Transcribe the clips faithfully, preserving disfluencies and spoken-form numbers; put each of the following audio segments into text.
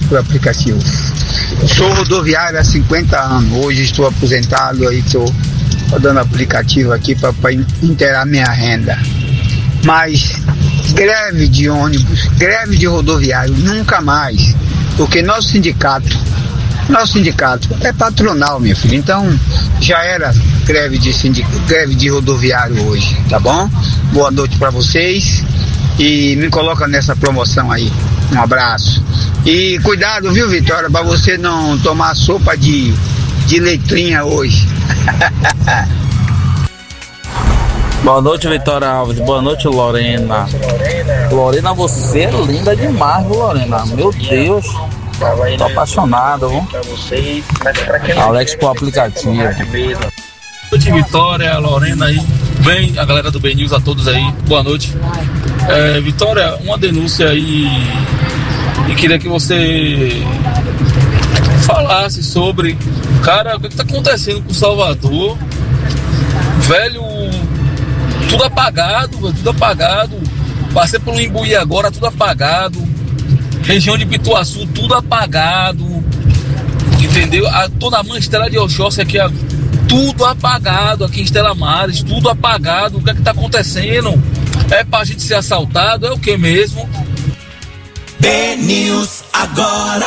por aplicativo. Sou rodoviário há cinquenta anos, hoje estou aposentado, aí estou dando aplicativo aqui para inteirar minha renda. Mas greve de ônibus, greve de rodoviário, nunca mais, porque nosso sindicato, nosso sindicato é patronal, minha filha, então já era greve de, sindic... greve de rodoviário hoje, tá bom? Boa noite para vocês e me coloca nessa promoção aí, um abraço. E cuidado, viu, Vitória, para você não tomar sopa de, de letrinha hoje. Boa noite, Vitória Alves. Boa noite, Lorena. Lorena, você é linda demais, viu, Lorena? Meu Deus. Tô apaixonado, viu? Alex pro aplicativo. Boa noite, Vitória, Lorena aí. Bem, a galera do B News, a todos aí. Boa noite. É, Vitória, uma denúncia aí. E queria que você falasse sobre, cara, o que está acontecendo com Salvador, velho, tudo apagado, tudo apagado, passei pelo Imbuí agora, tudo apagado, região de Pituaçu, tudo apagado, entendeu? A, toda a Manstela de Oxóssi aqui, tudo apagado, aqui em Estela Maris, tudo apagado, o que é que está acontecendo? É pra gente ser assaltado, é o que mesmo? B News agora.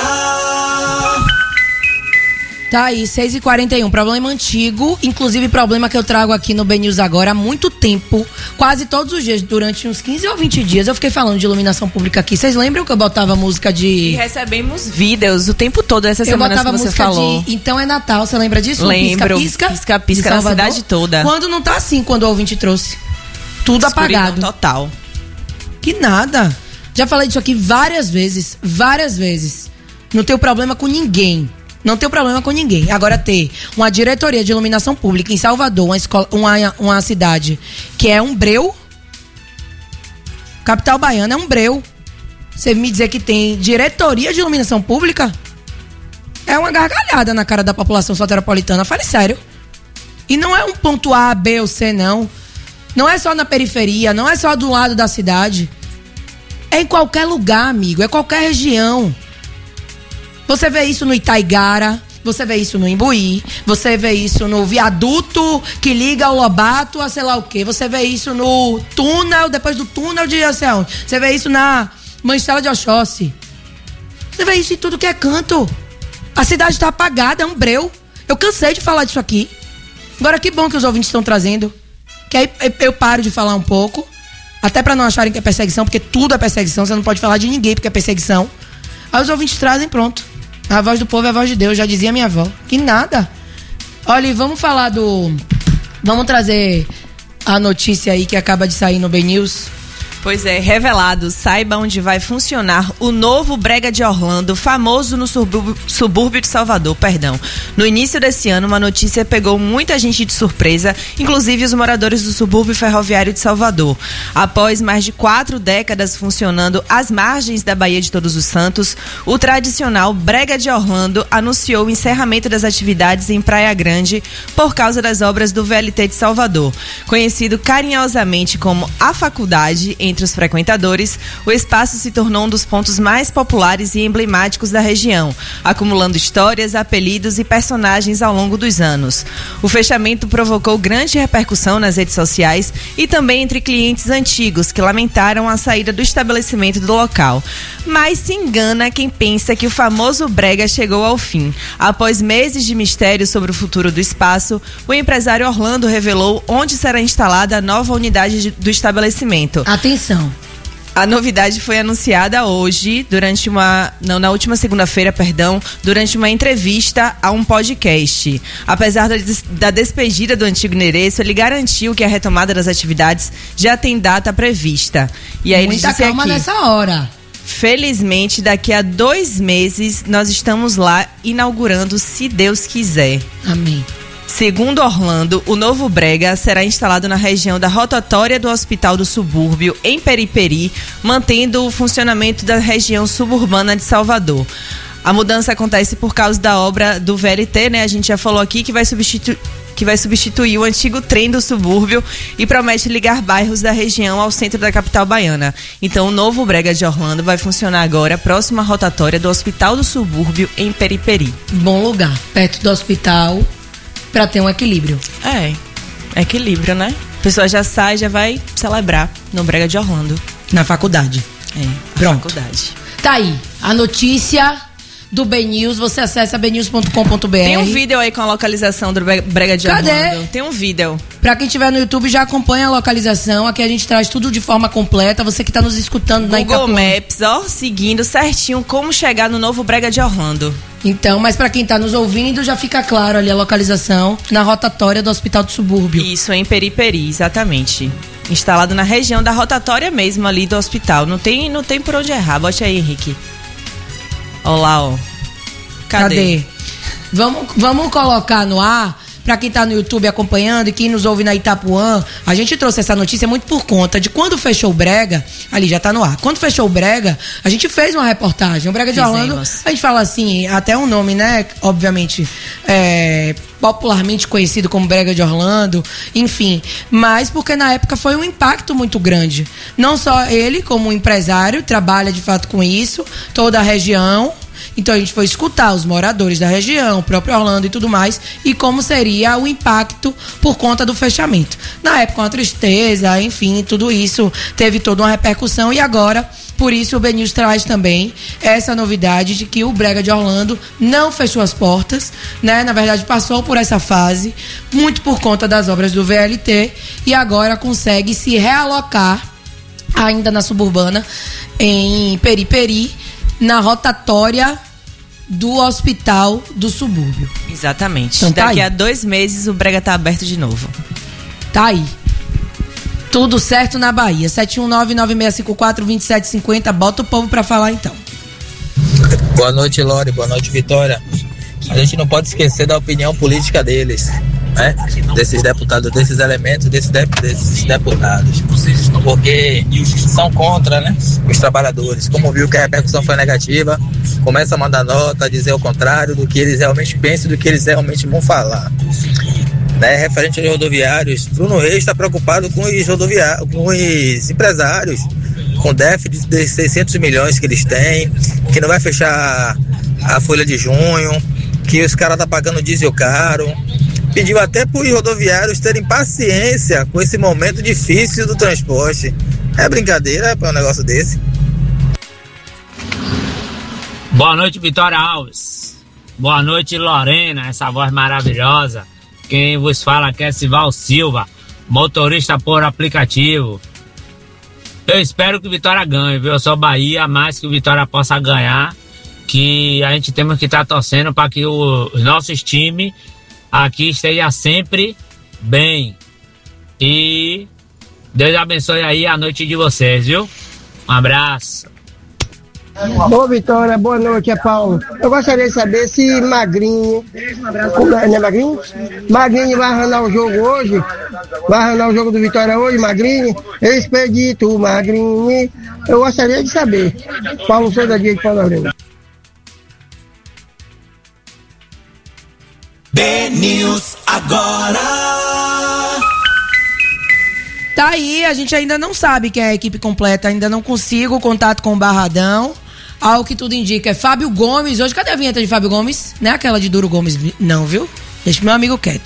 Tá aí, seis e quarenta e um, problema antigo, inclusive problema que eu trago aqui no B News agora há muito tempo, quase todos os dias, durante uns quinze ou vinte dias, eu fiquei falando de iluminação pública aqui. Vocês lembram que eu botava música de... E recebemos vídeos o tempo todo essa semana que você falou. De... Então é Natal, você lembra disso? Lembro. Pisca-pisca. Pisca-pisca na cidade toda. Quando não tá assim, quando o ouvinte trouxe. Tudo escuridão apagado. Total. Que nada. Já falei disso aqui várias vezes, várias vezes. Não tenho problema com ninguém. Não tenho problema com ninguém. Agora ter uma diretoria de iluminação pública em Salvador, uma, escola, uma, uma cidade que é um breu. Capital baiana é um breu. Você me dizer que tem diretoria de iluminação pública é uma gargalhada na cara da população soteropolitana. Fale sério. E não é um ponto A, B ou C, não. Não é só na periferia, não é só do lado da cidade. É em qualquer lugar, amigo. É qualquer região. Você vê isso no Itaigara, você vê isso no Imbuí, você vê isso no viaduto que liga o Lobato a sei lá o quê. Você vê isso no túnel, depois do túnel de sei onde. Você vê isso na Manstela de Oxóssi. Você vê isso em tudo que é canto. A cidade tá apagada, é um breu. Eu cansei de falar disso aqui. Agora que bom que os ouvintes estão trazendo. Que aí eu paro de falar um pouco. Até pra não acharem que é perseguição, porque tudo é perseguição. Você não pode falar de ninguém porque é perseguição. Aí os ouvintes trazem, pronto. A voz do povo é a voz de Deus, já dizia minha avó. Que nada. Olha, vamos falar do... Vamos trazer a notícia aí que acaba de sair no B News. Pois é, revelado, saiba onde vai funcionar o novo Brega de Orlando, famoso no subúrbio, subúrbio de Salvador, perdão. No início desse ano, uma notícia pegou muita gente de surpresa, inclusive os moradores do subúrbio ferroviário de Salvador. Após mais de quatro décadas funcionando às margens da Baía de Todos os Santos, o tradicional Brega de Orlando anunciou o encerramento das atividades em Praia Grande por causa das obras do V L T de Salvador. Conhecido carinhosamente como a Faculdade, em entre os frequentadores, o espaço se tornou um dos pontos mais populares e emblemáticos da região, acumulando histórias, apelidos e personagens ao longo dos anos. O fechamento provocou grande repercussão nas redes sociais e também entre clientes antigos que lamentaram a saída do estabelecimento do local. Mas se engana quem pensa que o famoso Brega chegou ao fim. Após meses de mistério sobre o futuro do espaço, o empresário Orlando revelou onde será instalada a nova unidade do estabelecimento. Atenção. A novidade foi anunciada hoje, durante uma, não, na última segunda-feira, perdão, durante uma entrevista a um podcast. Apesar da, des, da despedida do antigo endereço, ele garantiu que a retomada das atividades já tem data prevista. E aí Muita ele disse calma aqui, nessa hora. Felizmente, daqui a dois meses, nós estamos lá inaugurando, se Deus quiser. Amém. Segundo Orlando, o novo Brega será instalado na região da rotatória do Hospital do Subúrbio, em Periperi, mantendo o funcionamento da região suburbana de Salvador. A mudança acontece por causa da obra do V L T, né? A gente já falou aqui que vai substituir, que que vai substituir o antigo trem do subúrbio e promete ligar bairros da região ao centro da capital baiana. Então, o novo Brega de Orlando vai funcionar agora próximo à rotatória do Hospital do Subúrbio, em Periperi. Bom lugar, perto do hospital, para ter um equilíbrio. É, equilíbrio, né? A pessoa já sai, já vai celebrar no Brega de Orlando. Na faculdade. É, na Pronto. faculdade. Tá aí, a notícia do B News, você acessa b news ponto com ponto b r. Tem um vídeo aí com a localização do Brega de Cadê? Orlando. Tem um vídeo. Pra quem estiver no YouTube, já acompanha a localização. Aqui a gente traz tudo de forma completa. Você que tá nos escutando na Google Itapuã. Maps, ó, seguindo certinho como chegar no novo Brega de Orlando. Então, mas pra quem tá nos ouvindo, já fica claro ali a localização na rotatória do Hospital do Subúrbio. Isso, em Periperi, exatamente. Instalado na região da rotatória mesmo ali do hospital. Não tem, não tem por onde errar. Bote aí, Henrique. Olha lá, ó. Cadê? Cadê? Vamos, vamos colocar no ar, pra quem tá no YouTube acompanhando e quem nos ouve na Itapuã. A gente trouxe essa notícia muito por conta de quando fechou o Brega. Ali, já tá no ar. Quando fechou o Brega, a gente fez uma reportagem. O Brega de Fizemos. Orlando, a gente fala assim, até um nome, né? Obviamente, é, popularmente conhecido como Brega de Orlando, enfim. Mas porque na época foi um impacto muito grande. Não só ele, como empresário, trabalha de fato com isso, toda a região. Então a gente foi escutar os moradores da região, o próprio Orlando e tudo mais, e como seria o impacto por conta do fechamento. Na época, uma tristeza, enfim, tudo isso teve toda uma repercussão e agora, por isso o B News traz também essa novidade de que o Brega de Orlando não fechou as portas, né? Na verdade, passou por essa fase, muito por conta das obras do V L T, e agora consegue se realocar ainda na suburbana, em Periperi, na rotatória do Hospital do Subúrbio. Exatamente. Então, tá Daqui aí. a dois meses o Brega tá aberto de novo. Tá aí. Tudo certo na Bahia. sete um nove, nove seis cinco quatro, dois sete cinco zero. Bota o povo pra falar então. Boa noite, Lore. Boa noite, Vitória. A gente não pode esquecer da opinião política deles, né? Desses deputados, desses elementos, desses, de, desses deputados. Porque são contra, né? Os trabalhadores. Como viu que a repercussão foi negativa, começa a mandar nota, dizer o contrário do que eles realmente pensam, do que eles realmente vão falar. Né? Referente aos rodoviários, Bruno Reis está preocupado com os rodoviários, com os empresários, com déficit de seiscentos milhões que eles têm, que não vai fechar a folha de junho, que os caras estão tá pagando diesel caro. Pediu até para os rodoviários terem paciência com esse momento difícil do transporte. É brincadeira para um negócio desse. Boa noite, Vitória Alves. Boa noite, Lorena, essa voz maravilhosa. Quem vos fala aqui é Sival Silva, motorista por aplicativo. Eu espero que o Vitória ganhe, viu? Eu sou Bahia, mas que o Vitória possa ganhar. Que a gente temos que estar torcendo para que o, os nossos times aqui estejam sempre bem. E Deus abençoe aí a noite de vocês, viu? Um abraço. Boa Vitória, boa noite, é Paulo. Eu gostaria de saber se Magrinho, não é Magrinho? Magrinho vai arranjar o jogo hoje? Vai arranjar o jogo do Vitória hoje, Magrinho? Expedito, Magrinho. Eu gostaria de saber. Paulo Souza Dias de Paulo. B News agora. Tá aí, a gente ainda não sabe quem é a equipe completa, ainda não consigo contato com o Barradão. Ao que tudo indica é Fábio Gomes. Hoje, cadê a vinheta de Fábio Gomes? Não é aquela de Duro Gomes, não, viu? Deixa meu amigo quieto.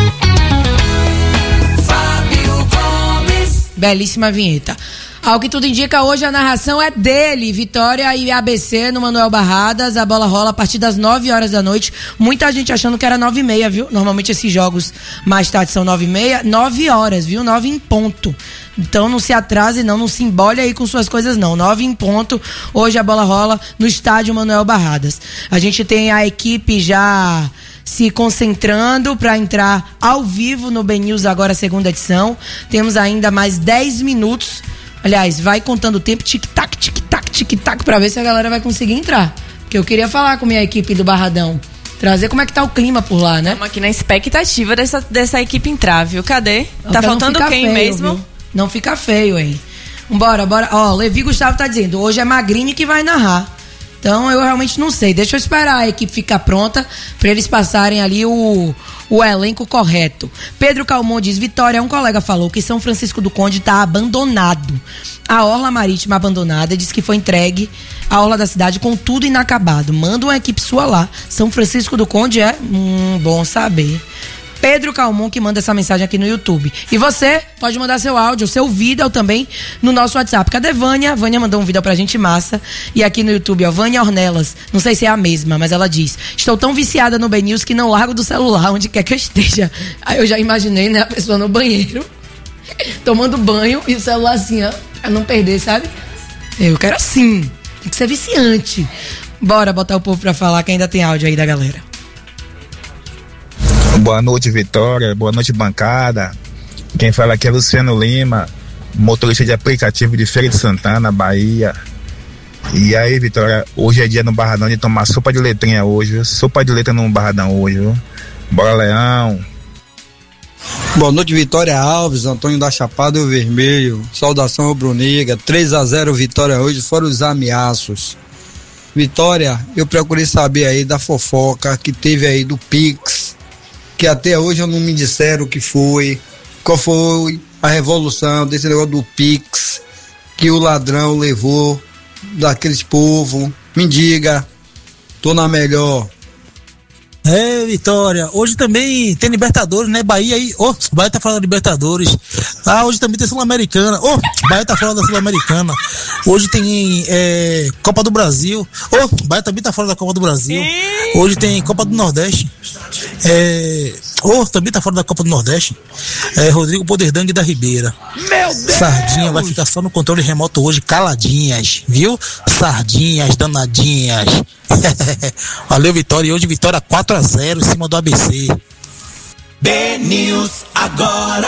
Fábio Gomes. Belíssima vinheta. Ao que tudo indica, hoje a narração é dele. Vitória e A B C no Manuel Barradas. A bola rola a partir das nove horas da noite. Muita gente achando que era nove e meia, viu? Normalmente esses jogos mais tarde são nove e meia. nove horas, viu? nove em ponto. Então não se atrase não, não se embole aí com suas coisas não. nove em ponto. Hoje a bola rola no estádio Manuel Barradas. A gente tem a equipe já se concentrando para entrar ao vivo no B News agora, segunda edição. Temos ainda mais dez minutos. Aliás, vai contando o tempo, tic-tac, tic-tac, tic-tac, pra ver se a galera vai conseguir entrar. Porque eu queria falar com a minha equipe do Barradão. Trazer como é que tá o clima por lá, né? Estamos aqui na expectativa dessa, dessa equipe entrar, viu? Cadê? Não, tá pra não faltando ficar quem feio, mesmo? Viu? Não fica feio, hein? Bora, bora. Ó, Levi Gustavo tá dizendo, hoje é Magrini que vai narrar. Então eu realmente não sei. Deixa eu esperar a equipe ficar pronta para eles passarem ali o, o elenco correto. Pedro Calmon diz: Vitória, um colega falou que São Francisco do Conde está abandonado. A orla marítima abandonada, diz que foi entregue a orla da cidade com tudo inacabado. Manda uma equipe sua lá. São Francisco do Conde é hum, bom saber. Pedro Calmon que manda essa mensagem aqui no YouTube. E você pode mandar seu áudio, seu vídeo também no nosso WhatsApp. Cadê Vânia? Vânia mandou um vídeo pra gente massa. E aqui no YouTube, ó, Vânia Ornelas. Não sei se é a mesma, mas ela diz: estou tão viciada no B-News que não largo do celular onde quer que eu esteja. Aí eu já imaginei, né, a pessoa no banheiro, tomando banho e o celular assim, ó, pra não perder, sabe? Eu quero assim. Tem que ser viciante. Bora botar o povo pra falar, que ainda tem áudio aí da galera. Boa noite, Vitória. Boa noite, bancada. Quem fala aqui é Luciano Lima, motorista de aplicativo de Feira de Santana, Bahia. E aí, Vitória, hoje é dia no Barradão de tomar sopa de letrinha hoje, viu? Sopa de letra no Barradão hoje, viu? Bora, Leão. Boa noite, Vitória Alves, Antônio da Chapada e o Vermelho. Saudação rubro-negra. três a zero Vitória hoje, fora os ameaços. Vitória, eu procurei saber aí da fofoca que teve aí do Pix, que até hoje não me disseram o que foi, qual foi a revolução desse negócio do Pix, que o ladrão levou daqueles povos. Me diga, tô na melhor. É, Vitória, hoje também tem Libertadores, né? Bahia aí, ô, oh, Bahia tá falando da Libertadores. Ah, hoje também tem Sul-Americana, ô, oh, Bahia tá falando da Sul-Americana. Hoje tem é, Copa do Brasil, ô, oh, Bahia também tá falando da Copa do Brasil. Hoje tem Copa do Nordeste, é, ô, oh, também tá falando da Copa do Nordeste. É, Rodrigo Poderdang da Ribeira. Meu Deus! Sardinha vai ficar só no controle remoto hoje, caladinhas, viu? Sardinhas, danadinhas. Valeu, Vitória, e hoje Vitória quatro a zero em cima do A B C. B-News agora.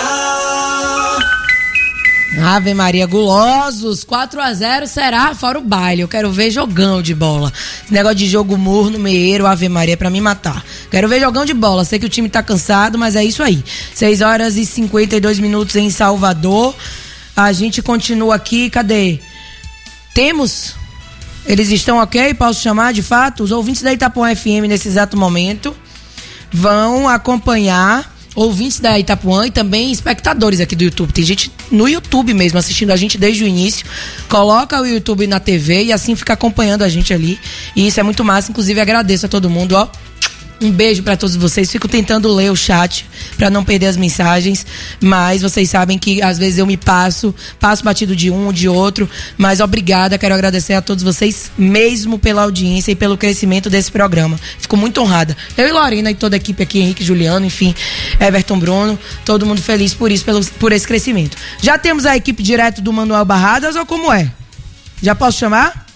Ave Maria, gulosos, quatro a zero será, fora o baile. Eu quero ver jogão de bola. Esse negócio de jogo morno, meieiro, Ave Maria, pra me matar. Quero ver jogão de bola. Sei que o time tá cansado, mas é isso aí. seis horas e cinquenta e dois minutos em Salvador. A gente continua aqui, cadê? Temos... Eles estão ok? Posso chamar de fato? Os ouvintes da Itapuã F M nesse exato momento vão acompanhar, ouvintes da Itapuã e também espectadores aqui do YouTube. Tem gente no YouTube mesmo assistindo a gente desde o início. Coloca o YouTube na T V e assim fica acompanhando a gente ali. E isso é muito massa. Inclusive agradeço a todo mundo, ó. Um beijo pra todos vocês. Fico tentando ler o chat pra não perder as mensagens, mas vocês sabem que às vezes eu me passo, passo batido de um, de outro, mas obrigada, quero agradecer a todos vocês mesmo pela audiência e pelo crescimento desse programa. Fico muito honrada. Eu e Lorena e toda a equipe aqui, Henrique, Juliano, enfim, Everton, Bruno, todo mundo feliz por isso, pelo, por esse crescimento. Já temos a equipe direto do Manuel Barradas ou como é? Já posso chamar?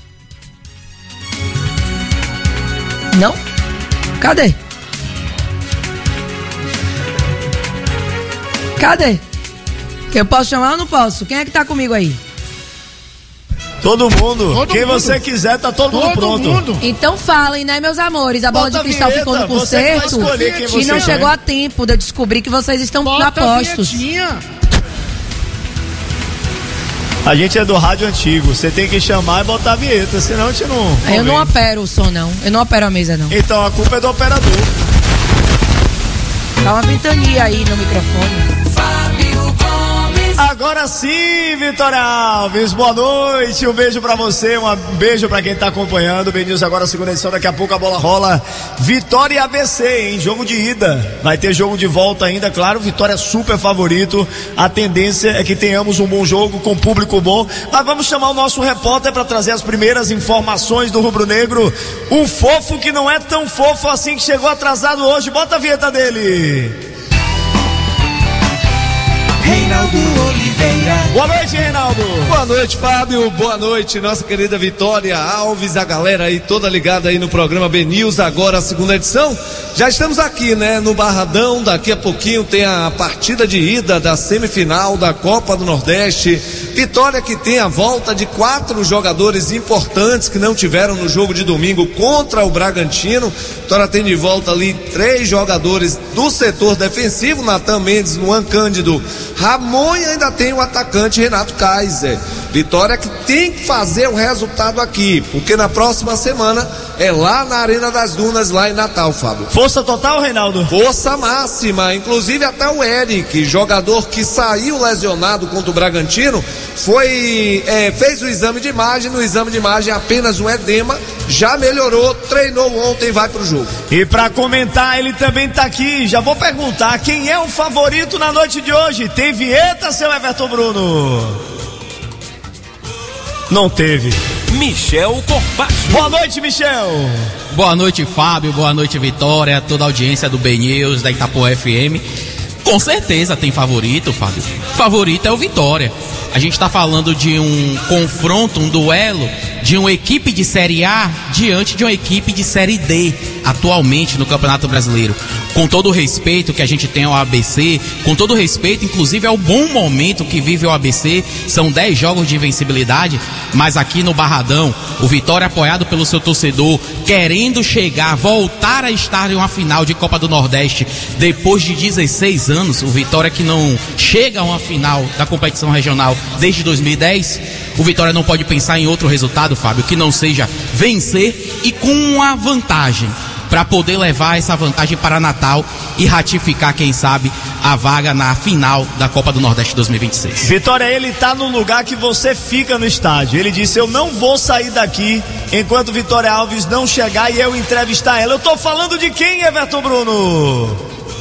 Não? Cadê? Cadê? Eu posso chamar ou não posso? Quem é que tá comigo aí? Todo mundo. Todo Quem mundo. você quiser, tá todo, todo mundo pronto. Mundo. Então falem, né, meus amores? A bola Bota de cristal vinheta, ficou no concerto e não chegou a tempo de eu descobrir que vocês estão na postos. A gente é do rádio antigo, você tem que chamar e botar a vinheta, senão a gente não... não eu não vem. opero o som, não. Eu não opero a mesa, não. Então a culpa é do operador. Dá uma ventania aí no microfone. Agora sim, Vitória Alves, boa noite, um beijo pra você, um beijo pra quem tá acompanhando, B-News agora, segunda edição, daqui a pouco a bola rola, Vitória e A B C, hein, jogo de ida, vai ter jogo de volta ainda, claro, Vitória é super favorito, a tendência é que tenhamos um bom jogo com público bom, mas vamos chamar o nosso repórter pra trazer as primeiras informações do Rubro Negro, um fofo que não é tão fofo assim, que chegou atrasado hoje, bota a vinheta dele. Reinaldo Oliveira. Boa noite, Reinaldo. Boa noite, Fábio. Boa noite, nossa querida Vitória Alves, a galera aí toda ligada aí no programa B-News, agora a segunda edição. Já estamos aqui, né, no Barradão. Daqui a pouquinho tem a partida de ida da semifinal da Copa do Nordeste. Vitória que tem a volta de quatro jogadores importantes que não tiveram no jogo de domingo contra o Bragantino. Vitória tem de volta ali três jogadores do setor defensivo, Natan Mendes, Luan Cândido, Ramon, e ainda tem o atacante Renato Kaiser. Vitória que tem que fazer o resultado aqui, porque na próxima semana é lá na Arena das Dunas, lá em Natal, Fábio. Força total, Reinaldo? Força máxima, inclusive até o Eric, jogador que saiu lesionado contra o Bragantino, foi, é, fez o exame de imagem, no exame de imagem apenas um edema, já melhorou, treinou ontem, vai pro jogo. E pra comentar, ele também tá aqui, já vou perguntar, quem é o favorito na noite de hoje? Tem vinheta, seu Everton Bruno? Não teve. Michel Corbacho. Boa noite, Michel. Boa noite, Fábio. Boa noite, Vitória. Toda a audiência do B News, da Itapuã F M. Com certeza tem favorito, Fábio. Favorito é o Vitória. A gente tá falando de um confronto, um duelo de uma equipe de Série A diante de uma equipe de Série D atualmente no Campeonato Brasileiro. Com todo o respeito que a gente tem ao A B C, com todo o respeito, inclusive, ao bom momento que vive o A B C, são dez jogos de invencibilidade, mas aqui no Barradão, o Vitória, apoiado pelo seu torcedor, querendo chegar, voltar a estar em uma final de Copa do Nordeste depois de dezesseis anos, o Vitória que não chega a uma final da competição regional desde dois mil e dez, o Vitória não pode pensar em outro resultado, Fábio, que não seja vencer e com uma vantagem, para poder levar essa vantagem para Natal e ratificar, quem sabe, a vaga na final da Copa do Nordeste dois mil e vinte e seis. Vitória, ele tá no lugar que você fica no estádio. Ele disse, eu não vou sair daqui enquanto Vitória Alves não chegar e eu entrevistar ela. Eu tô falando de quem, Everton Bruno?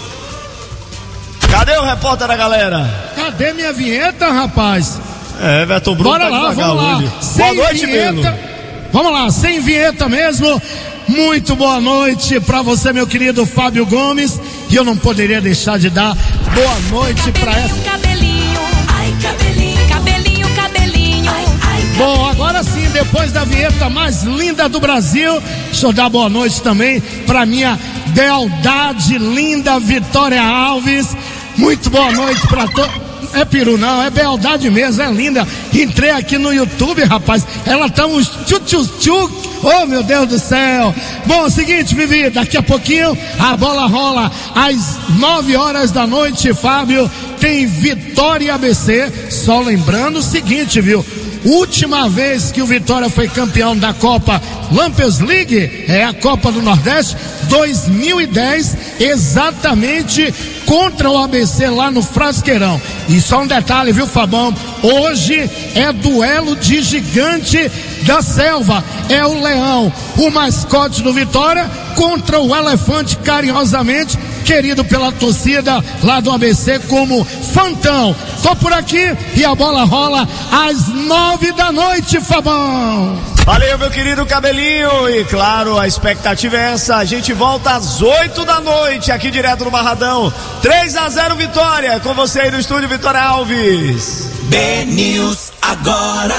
Cadê o repórter da galera? Cadê minha vinheta, rapaz? É, Everton Bruno. Bora tá lá, vamos lá. Hoje. Sem boa noite, vinheta. Bruno. Vamos lá, sem vinheta mesmo. Muito boa noite para você, meu querido Fábio Gomes. E eu não poderia deixar de dar boa noite para essa. Cabelinho, ai cabelinho, cabelinho, cabelinho. Ai, ai, cabelinho. Bom, agora sim, depois da vinheta mais linda do Brasil, deixa eu dar boa noite também para minha beldade linda Vitória Alves. Muito boa noite para todos. É peru não, é beldade mesmo, é linda. Entrei aqui no YouTube, rapaz, ela tá uns tchuc tchuc tchuc. Oh, meu Deus do céu. Bom, é o seguinte, Vivi, daqui a pouquinho a bola rola às nove horas da noite, Fábio, tem Vitória A B C. Só lembrando o seguinte, viu? Última vez que o Vitória foi campeão da Copa Lampions League é a Copa do Nordeste dois mil e dez, exatamente contra o A B C lá no Frasqueirão. E só um detalhe, viu, Fabão? Hoje é duelo de gigante da selva. É o leão, o mascote do Vitória, contra o elefante, carinhosamente querido pela torcida lá do A B C como Fantão. Tô por aqui e a bola rola às nove da noite, Fabão. Valeu, meu querido Cabelinho. E claro, a expectativa é essa. A gente volta às oito da noite aqui direto no Barradão. três a zero Vitória. Com você aí no estúdio, Vitória Alves. B News agora.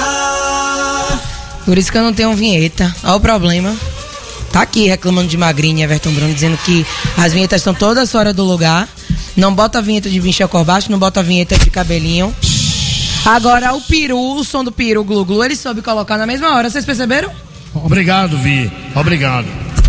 Por isso que eu não tenho vinheta. Olha o problema. Tá aqui reclamando de Magrinho e Everton Bruno, dizendo que as vinhetas estão todas fora do lugar. Não bota a vinheta de Michel Corbacho, não bota a vinheta de Cabelinho. Agora o peru, o som do peru Glu Glu, ele soube colocar na mesma hora, vocês perceberam? Obrigado, Vi, obrigado.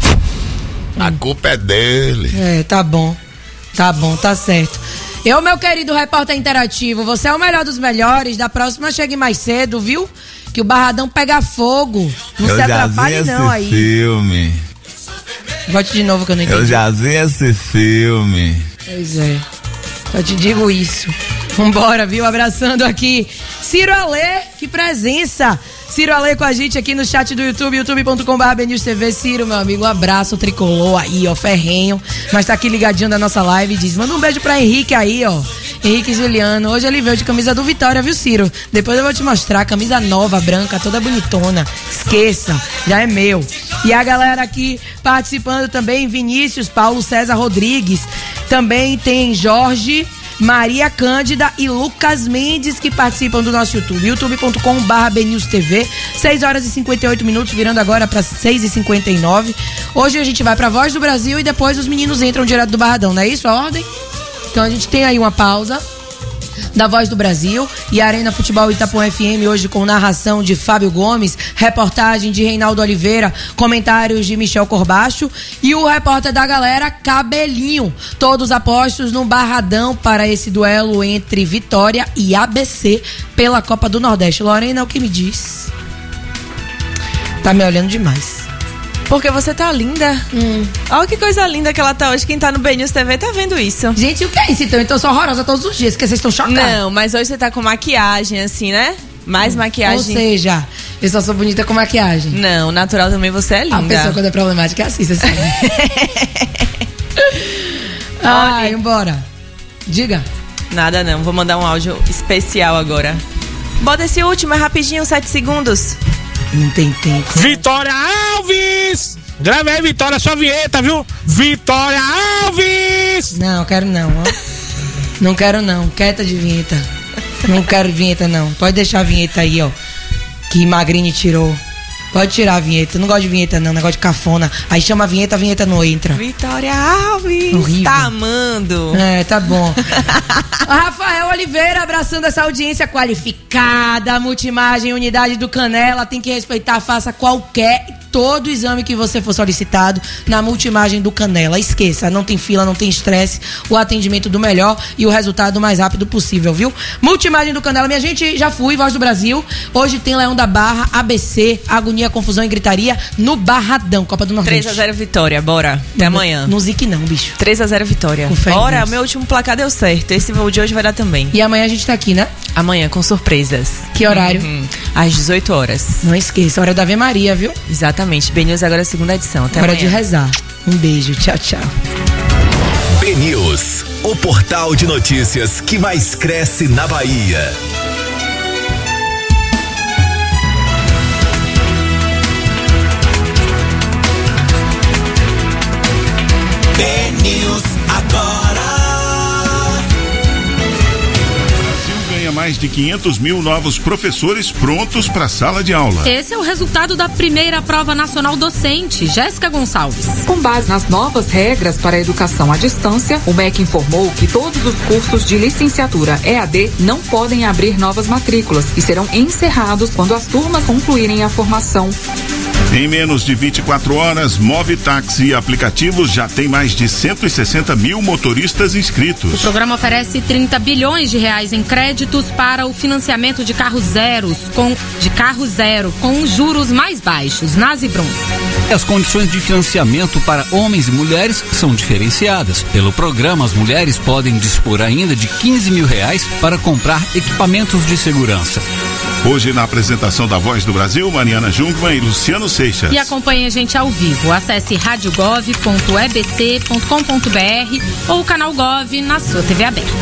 A culpa é dele. É, tá bom, tá bom, tá certo. Eu, meu querido repórter interativo, você é o melhor dos melhores, da próxima chegue mais cedo, viu? Que o Barradão pega fogo, não eu se atrapalhe não esse aí. Filme. Bote de novo que eu não entendi. Eu já vi esse filme. Pois é, eu te digo isso. Vambora, viu? Abraçando aqui Ciro Alê, que presença. Ciro Alê com a gente aqui no chat do YouTube, youtube ponto com barra B News T V. Ciro, meu amigo, um abraço, tricolor aí, ó, ferrenho. Mas tá aqui ligadinho da nossa live e diz, manda um beijo pra Henrique aí, ó. Henrique Juliano, hoje ele veio de camisa do Vitória, viu, Ciro? Depois eu vou te mostrar, camisa nova, branca, toda bonitona. Esqueça, já é meu. E a galera aqui participando também, Vinícius, Paulo César Rodrigues. Também tem Jorge, Maria Cândida e Lucas Mendes, que participam do nosso YouTube, youtube ponto com barra B News T V. seis horas e cinquenta e oito minutos, virando agora para seis e cinquenta e nove. Hoje a gente vai pra Voz do Brasil e depois os meninos entram direto do Barradão, não é isso a ordem? Então a gente tem aí uma pausa. da Voz do Brasil e Arena Futebol Itapuã F M hoje com narração de Fábio Gomes, reportagem de Reinaldo Oliveira, comentários de Michel Corbacho e o repórter da galera, Cabelinho. Todos apostos no Barradão para esse duelo entre Vitória e A B C pela Copa do Nordeste. Lorena, o que me diz? Tá me olhando demais. Porque você tá linda. Hum. Olha que coisa linda que ela tá hoje. Quem tá no B News T V tá vendo isso. Gente, o que é isso então? Então eu sou horrorosa todos os dias, porque vocês estão chocados. Não, mas hoje você tá com maquiagem, assim, né? Mais hum. maquiagem. Ou seja, eu só sou bonita com maquiagem. Não, natural também você é linda. A pessoa quando é problemática é assim, você sabe. Ai, embora. Diga. Nada não, vou mandar um áudio especial agora. Bota esse último, é rapidinho, sete segundos. Não tem tempo. Vitória Alves! Grava aí, Vitória, sua vinheta, viu? Vitória Alves! Não, quero não, ó. Não quero não, quieta de vinheta. Não quero vinheta não. Pode deixar a vinheta aí, ó. Que Magrini tirou. Pode tirar a vinheta. Eu não gosto de vinheta não, negócio de cafona. Aí chama a vinheta, a vinheta não entra. Vitória Alves! Horrível. Tá amando. É, tá bom. O Rafael Oliveira abraçando essa audiência qualificada. Multimagem, unidade do Canela. Tem que respeitar, faça qualquer... todo exame que você for solicitado na Multimagem do Canela. Esqueça, não tem fila, não tem estresse, o atendimento do melhor e o resultado mais rápido possível, viu? Multimagem do Canela, minha gente, já fui, Voz do Brasil. Hoje tem Leão da Barra, A B C, Agonia, Confusão e Gritaria no Barradão, Copa do Nordeste. três a zero Vitória, bora. Até não, amanhã. Não zique não, bicho. três a zero Vitória. Bora, meu último placar deu certo. Esse voo de hoje vai dar também. E amanhã a gente tá aqui, né? Amanhã com surpresas. Que horário? Uhum. Às dezoito horas. Não esqueça, hora da Ave Maria, viu? Exatamente. B News agora é a segunda edição. Até hora amanhã. de rezar. Um beijo. Tchau, tchau. B News, o portal de notícias que mais cresce na Bahia. B News agora. Mais de quinhentos mil novos professores prontos para a sala de aula. Esse é o resultado da primeira prova nacional docente. Jéssica Gonçalves. Com base nas novas regras para a educação à distância, o M E C informou que todos os cursos de licenciatura E A D não podem abrir novas matrículas e serão encerrados quando as turmas concluírem a formação. Em menos de vinte e quatro horas, Movitaxi e aplicativos já tem mais de cento e sessenta mil motoristas inscritos. O programa oferece trinta bilhões de reais em créditos para o financiamento de carros zeros, com, de carro zero, com juros mais baixos. Nasibrum. As condições de financiamento para homens e mulheres são diferenciadas. Pelo programa, as mulheres podem dispor ainda de quinze mil reais para comprar equipamentos de segurança. Hoje, na apresentação da Voz do Brasil, Mariana Jungmann e Luciano Seixas. E acompanhe a gente ao vivo. Acesse radiogov ponto e b c ponto com ponto b r ou o canal Gov na sua T V aberta.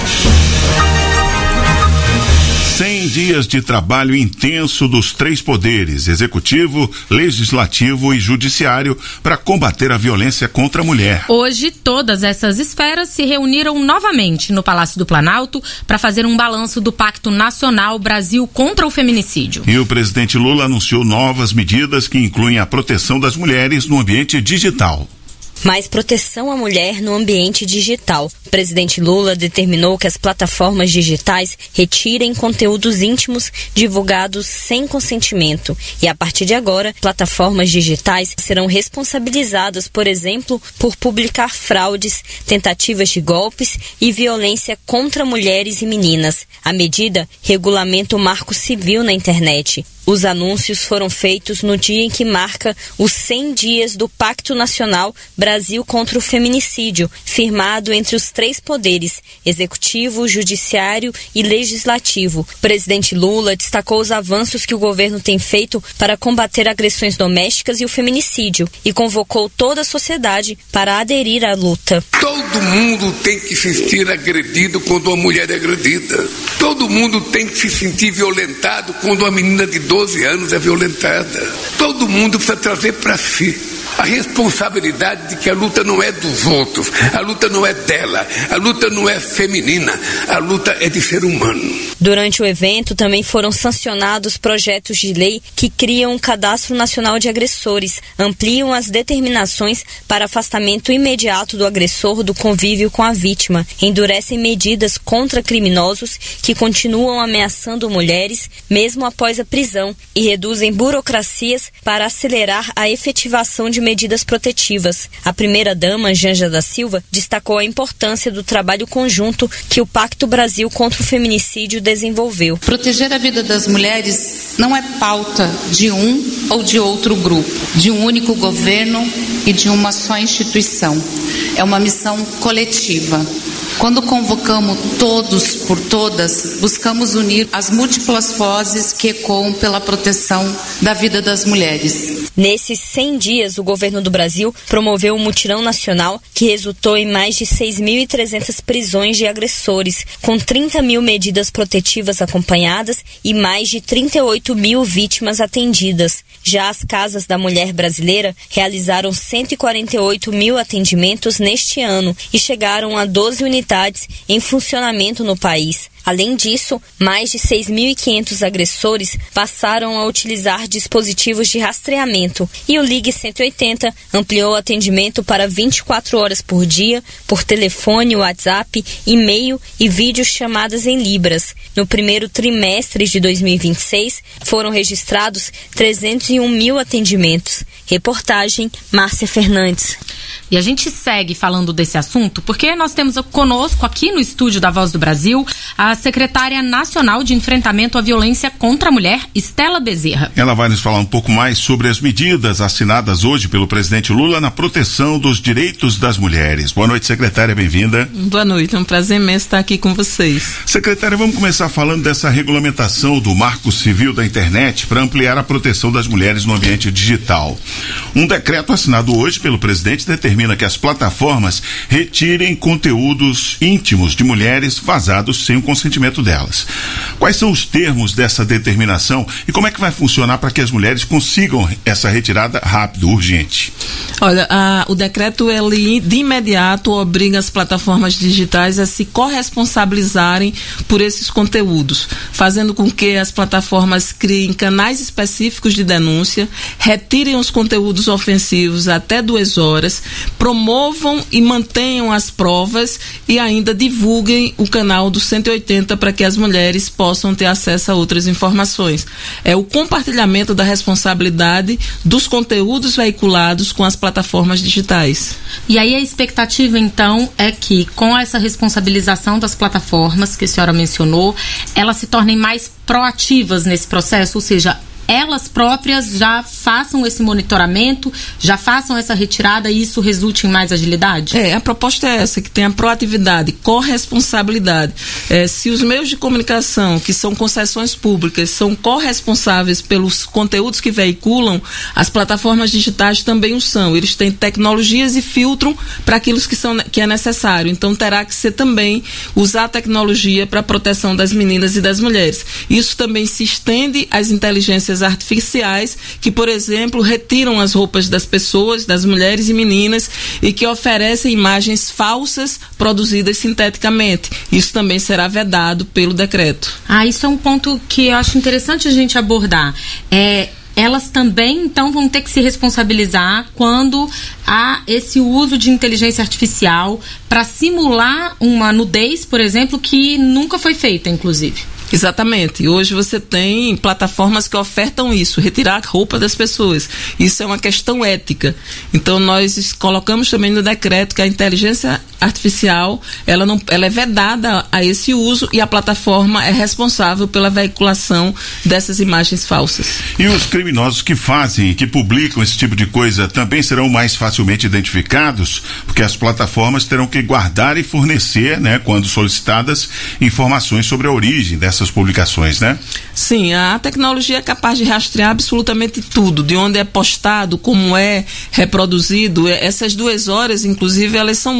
cem dias de trabalho intenso dos três poderes, executivo, legislativo e judiciário, para combater a violência contra a mulher. Hoje, todas essas esferas se reuniram novamente no Palácio do Planalto para fazer um balanço do Pacto Nacional Brasil contra o Feminicídio. E o presidente Lula anunciou novas medidas que incluem a proteção das mulheres no ambiente digital. Mais proteção à mulher no ambiente digital. O presidente Lula determinou que as plataformas digitais retirem conteúdos íntimos divulgados sem consentimento. E a partir de agora, plataformas digitais serão responsabilizadas, por exemplo, por publicar fraudes, tentativas de golpes e violência contra mulheres e meninas. A medida regulamenta o marco civil na internet. Os anúncios foram feitos no dia em que marca os cem dias do Pacto Nacional Brasil contra o Feminicídio, firmado entre os três poderes, executivo, judiciário e legislativo. O presidente Lula destacou os avanços que o governo tem feito para combater agressões domésticas e o feminicídio e convocou toda a sociedade para aderir à luta. Todo mundo tem que se sentir agredido quando uma mulher é agredida. Todo mundo tem que se sentir violentado quando uma menina de doze anos é violentada. Todo mundo precisa trazer para si a responsabilidade de que a luta não é dos outros, a luta não é dela, a luta não é feminina, a luta é de ser humano. Durante o evento, também foram sancionados projetos de lei que criam um cadastro nacional de agressores, ampliam as determinações para afastamento imediato do agressor do convívio com a vítima, endurecem medidas contra criminosos que continuam ameaçando mulheres, mesmo após a prisão, e reduzem burocracias para acelerar a efetivação de medidas protetivas. A primeira-dama, Janja da Silva, destacou a importância do trabalho conjunto que o Pacto Brasil contra o Feminicídio desenvolveu. Proteger a vida das mulheres não é pauta de um ou de outro grupo, de um único governo e de uma só instituição. É uma missão coletiva. Quando convocamos todos por todas, buscamos unir as múltiplas vozes que ecoam pela proteção da vida das mulheres. Nesses cem dias, o governo do Brasil promoveu um mutirão nacional que resultou em mais de seis mil e trezentas prisões de agressores, com trinta mil medidas protetivas acompanhadas e mais de trinta e oito mil vítimas atendidas. Já as Casas da Mulher Brasileira realizaram cento e quarenta e oito mil atendimentos neste ano e chegaram a doze unidades em funcionamento no país. Além disso, mais de seis mil e quinhentos agressores passaram a utilizar dispositivos de rastreamento e o Ligue cento e oitenta ampliou o atendimento para vinte e quatro horas por dia por telefone, WhatsApp, e-mail e videochamadas em libras. No primeiro trimestre de dois mil e vinte e seis, foram registrados trezentos e um mil atendimentos. Reportagem Márcia Fernandes. E a gente segue falando desse assunto porque nós temos conosco aqui no estúdio da Voz do Brasil a secretária nacional de enfrentamento à violência contra a mulher, Estela Bezerra. Ela vai nos falar um pouco mais sobre as medidas assinadas hoje pelo presidente Lula na proteção dos direitos das mulheres. Boa noite, secretária, bem-vinda. Boa noite, é um prazer imenso estar aqui com vocês. Secretária, vamos começar falando dessa regulamentação do Marco Civil da Internet para ampliar a proteção das mulheres no ambiente digital. Um decreto assinado hoje pelo presidente determina que as plataformas retirem conteúdos íntimos de mulheres vazados sem o consentimento delas. Quais são os termos dessa determinação e como é que vai funcionar para que as mulheres consigam essa retirada rápido, urgente? Olha, a, o decreto, ele de imediato obriga as plataformas digitais a se corresponsabilizarem por esses conteúdos, fazendo com que as plataformas criem canais específicos de denúncia, retirem os conteúdos ofensivos até duas horas, promovam e mantenham as provas e ainda divulguem o canal do cento e oitenta para que as mulheres possam ter acesso a outras informações. É o compartilhamento da responsabilidade dos conteúdos veiculados com as plataformas digitais. E aí a expectativa, então, é que com essa responsabilização das plataformas que a senhora mencionou, elas se tornem mais proativas nesse processo, ou seja, elas próprias já façam esse monitoramento, já façam essa retirada e isso resulte em mais agilidade? É, a proposta é essa, que tenha proatividade, corresponsabilidade. É, se os meios de comunicação, que são concessões públicas, são corresponsáveis pelos conteúdos que veiculam, as plataformas digitais também o são. Eles têm tecnologias e filtram para aquilo que, são, que é necessário. Então terá que ser também usar a tecnologia para a proteção das meninas e das mulheres. Isso também se estende às inteligências artificiais que, por exemplo, retiram as roupas das pessoas, das mulheres e meninas e que oferecem imagens falsas produzidas sinteticamente. Isso também será vedado pelo decreto. Ah, isso é um ponto que eu acho interessante a gente abordar. É... Elas também, então, vão ter que se responsabilizar quando há esse uso de inteligência artificial para simular uma nudez, por exemplo, que nunca foi feita, inclusive. Exatamente. Hoje você tem plataformas que ofertam isso, retirar a roupa das pessoas. Isso é uma questão ética. Então nós colocamos também no decreto que a inteligência artificial, ela, não, ela é vedada a esse uso e a plataforma é responsável pela veiculação dessas imagens falsas. E os criminosos que fazem e que publicam esse tipo de coisa também serão mais facilmente identificados, porque as plataformas terão que guardar e fornecer, né, quando solicitadas, informações sobre a origem dessas essas publicações, né? Sim, a tecnologia é capaz de rastrear absolutamente tudo, de onde é postado, como é reproduzido. Essas duas horas, inclusive, elas são muito pouco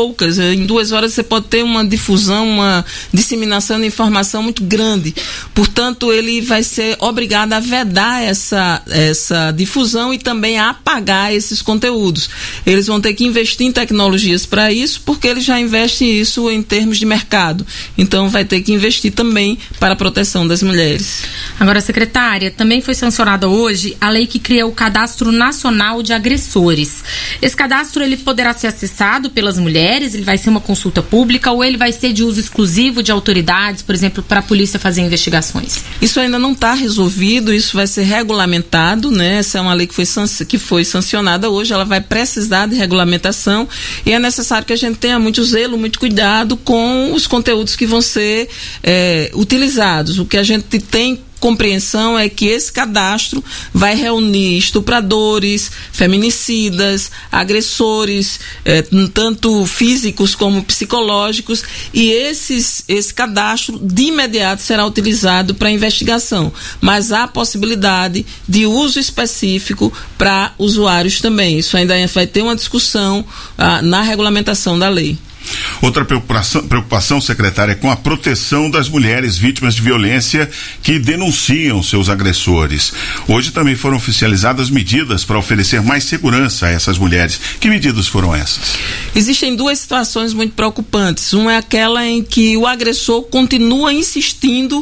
poucas. Em duas horas você pode ter uma difusão, uma disseminação de informação muito grande. Portanto, ele vai ser obrigado a vedar essa, essa difusão e também a apagar esses conteúdos. Eles vão ter que investir em tecnologias para isso, porque eles já investem isso em termos de mercado. Então, vai ter que investir também para a proteção das mulheres. Agora, secretária, também foi sancionada hoje a lei que cria o Cadastro Nacional de Agressores. Esse cadastro ele poderá ser acessado pelas mulheres, ele vai ser uma consulta pública ou ele vai ser de uso exclusivo de autoridades, por exemplo, para a polícia fazer investigações? Isso ainda não está resolvido, isso vai ser regulamentado, né? Essa é uma lei que foi, que foi sancionada hoje, ela vai precisar de regulamentação e é necessário que a gente tenha muito zelo, muito cuidado com os conteúdos que vão ser é, utilizados. O que a gente tem compreensão é que esse cadastro vai reunir estupradores, feminicidas, agressores, eh, tanto físicos como psicológicos, e esses, esse cadastro de imediato será utilizado para investigação, mas há possibilidade de uso específico para usuários também. Isso ainda vai ter uma discussão ah, na regulamentação da lei. Outra preocupação, preocupação, secretária, é com a proteção das mulheres vítimas de violência que denunciam seus agressores. Hoje também foram oficializadas medidas para oferecer mais segurança a essas mulheres. Que medidas foram essas? Existem duas situações muito preocupantes. Uma é aquela em que o agressor continua insistindo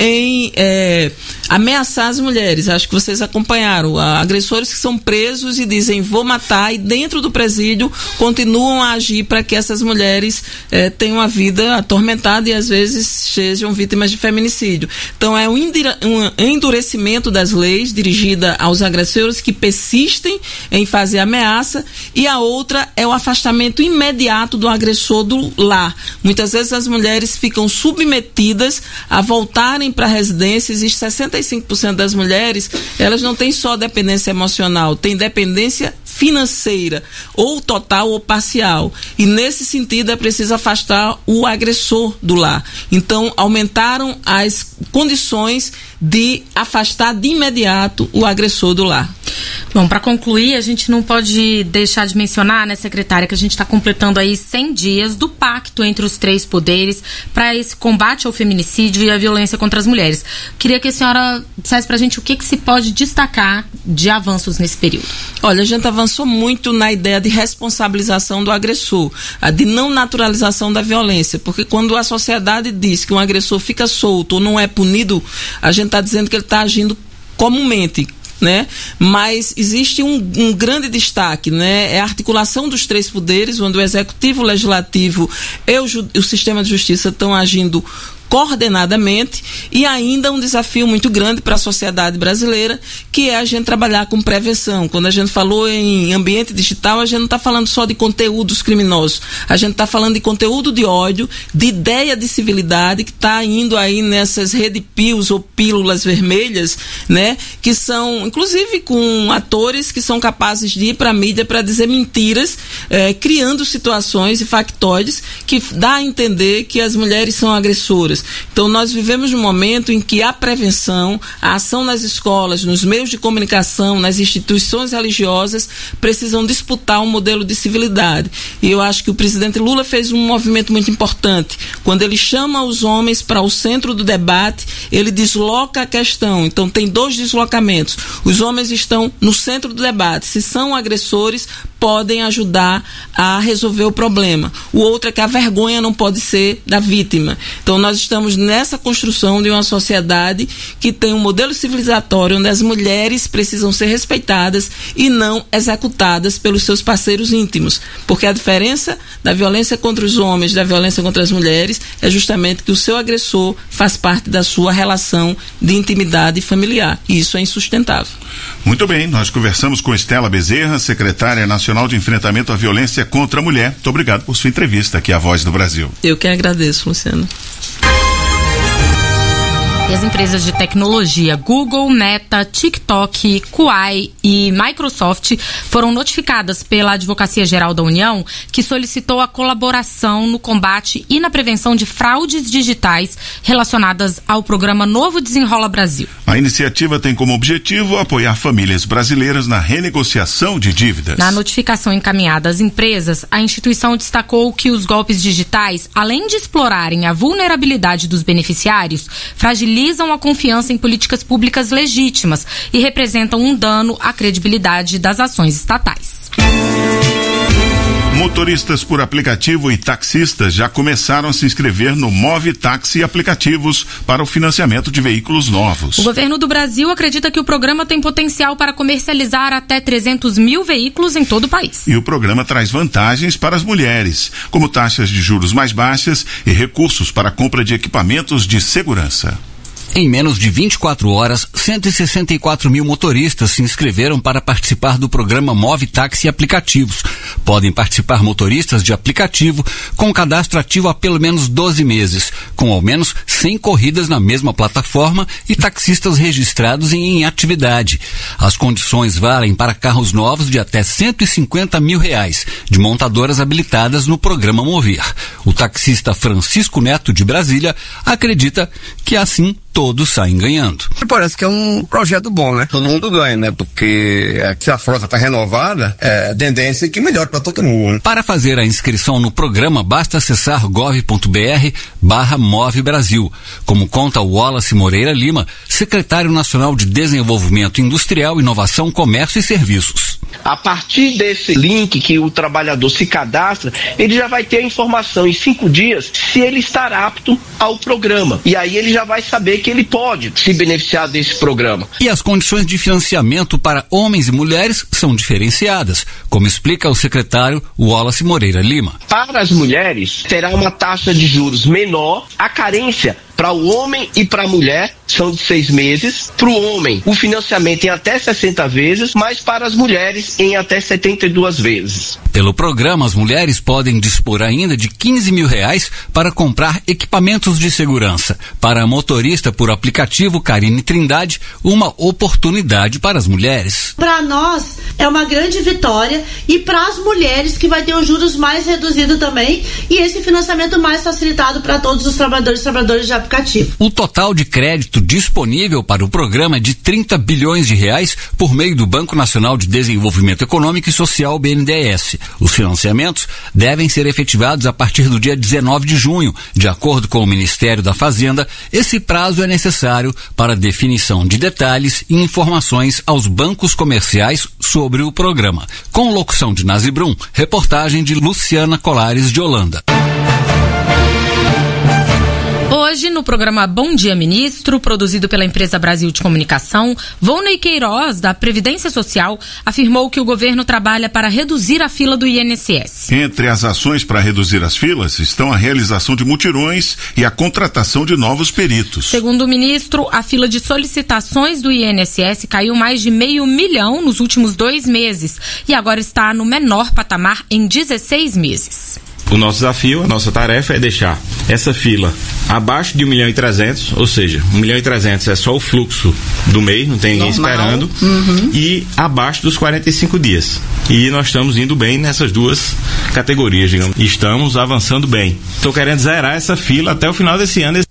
em é, ameaçar as mulheres. Acho que vocês acompanharam. Agressores que são presos e dizem vou matar, e dentro do presídio continuam a agir para que essas mulheres Eh, tenham uma vida atormentada e às vezes sejam vítimas de feminicídio. Então é um, um endurecimento das leis dirigida aos agressores que persistem em fazer ameaça, e a outra é o afastamento imediato do agressor do lar. Muitas vezes as mulheres ficam submetidas a voltarem para residências, e sessenta e cinco por cento das mulheres, elas não têm só dependência emocional, têm dependência financeira, ou total ou parcial. E nesse sentido é preciso afastar o agressor do lar. Então aumentaram as condições de afastar de imediato o agressor do lar. Bom, para concluir, a gente não pode deixar de mencionar, né, secretária, que a gente está completando aí cem dias do pacto entre os três poderes para esse combate ao feminicídio e à violência contra as mulheres. Queria que a senhora dissesse para a gente o que, que se pode destacar de avanços nesse período. Olha, a gente avançou muito na ideia de responsabilização do agressor, de não naturalização da violência, porque quando a sociedade diz que um agressor fica solto ou não é punido, a gente está dizendo que ele está agindo comumente, né? Mas existe um, um grande destaque, né? É a articulação dos três poderes, onde o executivo, o legislativo e o, o sistema de justiça estão agindo coordenadamente, e ainda um desafio muito grande para a sociedade brasileira, que é a gente trabalhar com prevenção. Quando a gente falou em ambiente digital, a gente não está falando só de conteúdos criminosos, a gente está falando de conteúdo de ódio, de ideia de civilidade, que está indo aí nessas red pills ou pílulas vermelhas, né, que são, inclusive com atores que são capazes de ir para a mídia para dizer mentiras, eh, criando situações e factoides que dá a entender que as mulheres são agressoras. Então nós vivemos num momento em que a prevenção, a ação nas escolas, nos meios de comunicação, nas instituições religiosas precisam disputar um modelo de civilidade. E eu acho que o presidente Lula fez um movimento muito importante. Quando ele chama os homens para o centro do debate, ele desloca a questão. Então tem dois deslocamentos. Os homens estão no centro do debate. Se são agressores, podem ajudar a resolver o problema. O outro é que a vergonha não pode ser da vítima. Então nós estamos nessa construção de uma sociedade que tem um modelo civilizatório onde as mulheres precisam ser respeitadas e não executadas pelos seus parceiros íntimos. Porque a diferença da violência contra os homens e da violência contra as mulheres é justamente que o seu agressor faz parte da sua relação de intimidade familiar. E isso é insustentável. Muito bem, nós conversamos com Estela Bezerra, secretária nacional de enfrentamento à violência contra a mulher. Muito obrigado por sua entrevista aqui à Voz do Brasil. Eu que agradeço, Luciano. E as empresas de tecnologia Google, Meta, TikTok, Kuai e Microsoft foram notificadas pela Advocacia Geral da União, que solicitou a colaboração no combate e na prevenção de fraudes digitais relacionadas ao programa Novo Desenrola Brasil. A iniciativa tem como objetivo apoiar famílias brasileiras na renegociação de dívidas. Na notificação encaminhada às empresas, a instituição destacou que os golpes digitais, além de explorarem a vulnerabilidade dos beneficiários, fragilizam a confiança em políticas públicas legítimas e representam um dano à credibilidade das ações estatais. Motoristas por aplicativo e taxistas já começaram a se inscrever no Move Táxi Aplicativos para o financiamento de veículos novos. O governo do Brasil acredita que o programa tem potencial para comercializar até trezentos mil veículos em todo o país. E o programa traz vantagens para as mulheres, como taxas de juros mais baixas e recursos para a compra de equipamentos de segurança. Em menos de vinte e quatro horas, cento e sessenta e quatro mil motoristas se inscreveram para participar do programa Move Táxi Aplicativos. Podem participar motoristas de aplicativo com cadastro ativo há pelo menos doze meses, com ao menos cem corridas na mesma plataforma e taxistas registrados em, em atividade. As condições valem para carros novos de até cento e cinquenta mil reais, de montadoras habilitadas no programa Mover. O taxista Francisco Neto, de Brasília, acredita que assim todos saem ganhando. Parece que é um projeto bom, né? Todo mundo ganha, né? Porque se a frota está renovada, é a tendência é que melhore para todo mundo. Para fazer a inscrição no programa, basta acessar gov.br barra Move Brasil. Como conta o Wallace Moreira Lima, secretário nacional de Desenvolvimento Industrial, Inovação, Comércio e Serviços. A partir desse link que o trabalhador se cadastra, ele já vai ter a informação em cinco dias se ele estar apto ao programa. E aí ele já vai saber que ele pode se beneficiar desse programa. E as condições de financiamento para homens e mulheres são diferenciadas, como explica o secretário Wallace Moreira Lima. Para as mulheres, terá uma taxa de juros menor, a carência para o homem e para a mulher são de seis meses. Para o homem, o financiamento em até sessenta vezes, mas para as mulheres em até setenta e duas vezes. Pelo programa, as mulheres podem dispor ainda de quinze mil reais para comprar equipamentos de segurança. Para a motorista por aplicativo Karine Trindade, uma oportunidade para as mulheres. Para nós é uma grande vitória e para as mulheres que vai ter os juros mais reduzidos também e esse financiamento mais facilitado para todos os trabalhadores e trabalhadoras de aplicativo. O total de crédito disponível para o programa é de trinta bilhões de reais por meio do Banco Nacional de Desenvolvimento Econômico e Social, B N D E S. Os financiamentos devem ser efetivados a partir do dia dezenove de junho. De acordo com o Ministério da Fazenda, esse prazo é necessário para definição de detalhes e informações aos bancos comerciais sobre o programa. Com locução de Nazi Brum, reportagem de Luciana Colares de Holanda. Hoje, no programa Bom Dia Ministro, produzido pela empresa Brasil de Comunicação, Volney Queiroz, da Previdência Social, afirmou que o governo trabalha para reduzir a fila do I N S S. Entre as ações para reduzir as filas estão a realização de mutirões e a contratação de novos peritos. Segundo o ministro, a fila de solicitações do I N S S caiu mais de meio milhão nos últimos dois meses e agora está no menor patamar em dezesseis meses. O nosso desafio, a nossa tarefa é deixar essa fila abaixo de um milhão e trezentos, ou seja, um milhão e trezentos é só o fluxo do mês, não tem ninguém esperando, uhum. E abaixo dos quarenta e cinco dias. E nós estamos indo bem nessas duas categorias, digamos. Estamos avançando bem. Estou querendo zerar essa fila até o final desse ano.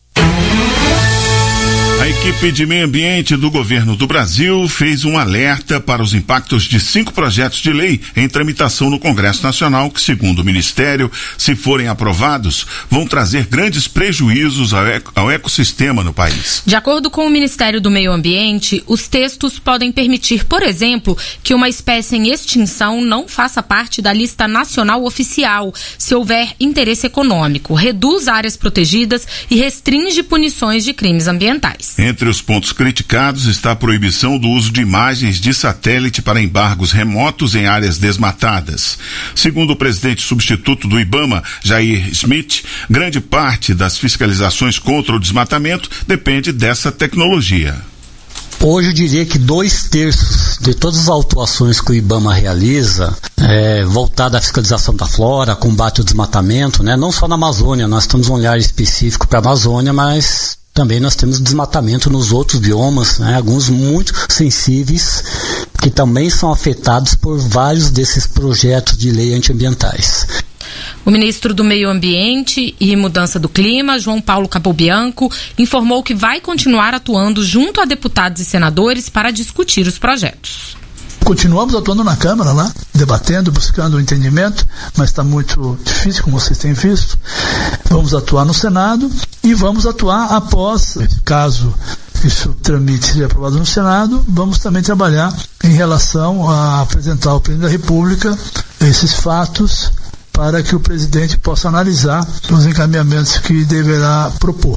A equipe de meio ambiente do governo do Brasil fez um alerta para os impactos de cinco projetos de lei em tramitação no Congresso Nacional que, segundo o Ministério, se forem aprovados, vão trazer grandes prejuízos ao, eco, ao ecossistema no país. De acordo com o Ministério do Meio Ambiente, os textos podem permitir, por exemplo, que uma espécie em extinção não faça parte da lista nacional oficial, se houver interesse econômico, reduz áreas protegidas e restringe punições de crimes ambientais. Entre os pontos criticados está a proibição do uso de imagens de satélite para embargos remotos em áreas desmatadas. Segundo o presidente substituto do IBAMA, Jair Smith, grande parte das fiscalizações contra o desmatamento depende dessa tecnologia. Hoje eu diria que dois terços de todas as autuações que o IBAMA realiza, é, voltada à fiscalização da flora, combate ao desmatamento, né, não só na Amazônia, nós temos um olhar específico para a Amazônia, mas Também nós temos desmatamento nos outros biomas, né, alguns muito sensíveis, que também são afetados por vários desses projetos de lei antiambientais. O ministro do Meio Ambiente e Mudança do Clima, João Paulo Capobianco, informou que vai continuar atuando junto a deputados e senadores para discutir os projetos. Continuamos atuando na Câmara lá, debatendo, buscando o entendimento, mas está muito difícil, como vocês têm visto. Vamos atuar no Senado e vamos atuar após, caso isso tramite seja aprovado no Senado, vamos também trabalhar em relação a apresentar ao Presidente da República esses fatos para que o presidente possa analisar os encaminhamentos que deverá propor.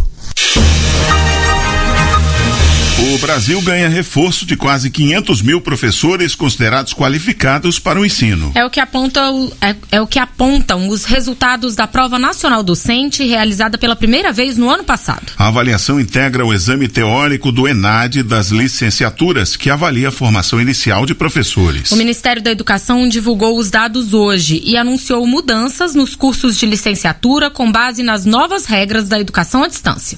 O Brasil ganha reforço de quase quinhentos mil professores considerados qualificados para o ensino. É o que aponta, é, é o que apontam os resultados da Prova Nacional Docente, realizada pela primeira vez no ano passado. A avaliação integra o exame teórico do ENAD das licenciaturas, que avalia a formação inicial de professores. O Ministério da Educação divulgou os dados hoje e anunciou mudanças nos cursos de licenciatura com base nas novas regras da educação à distância.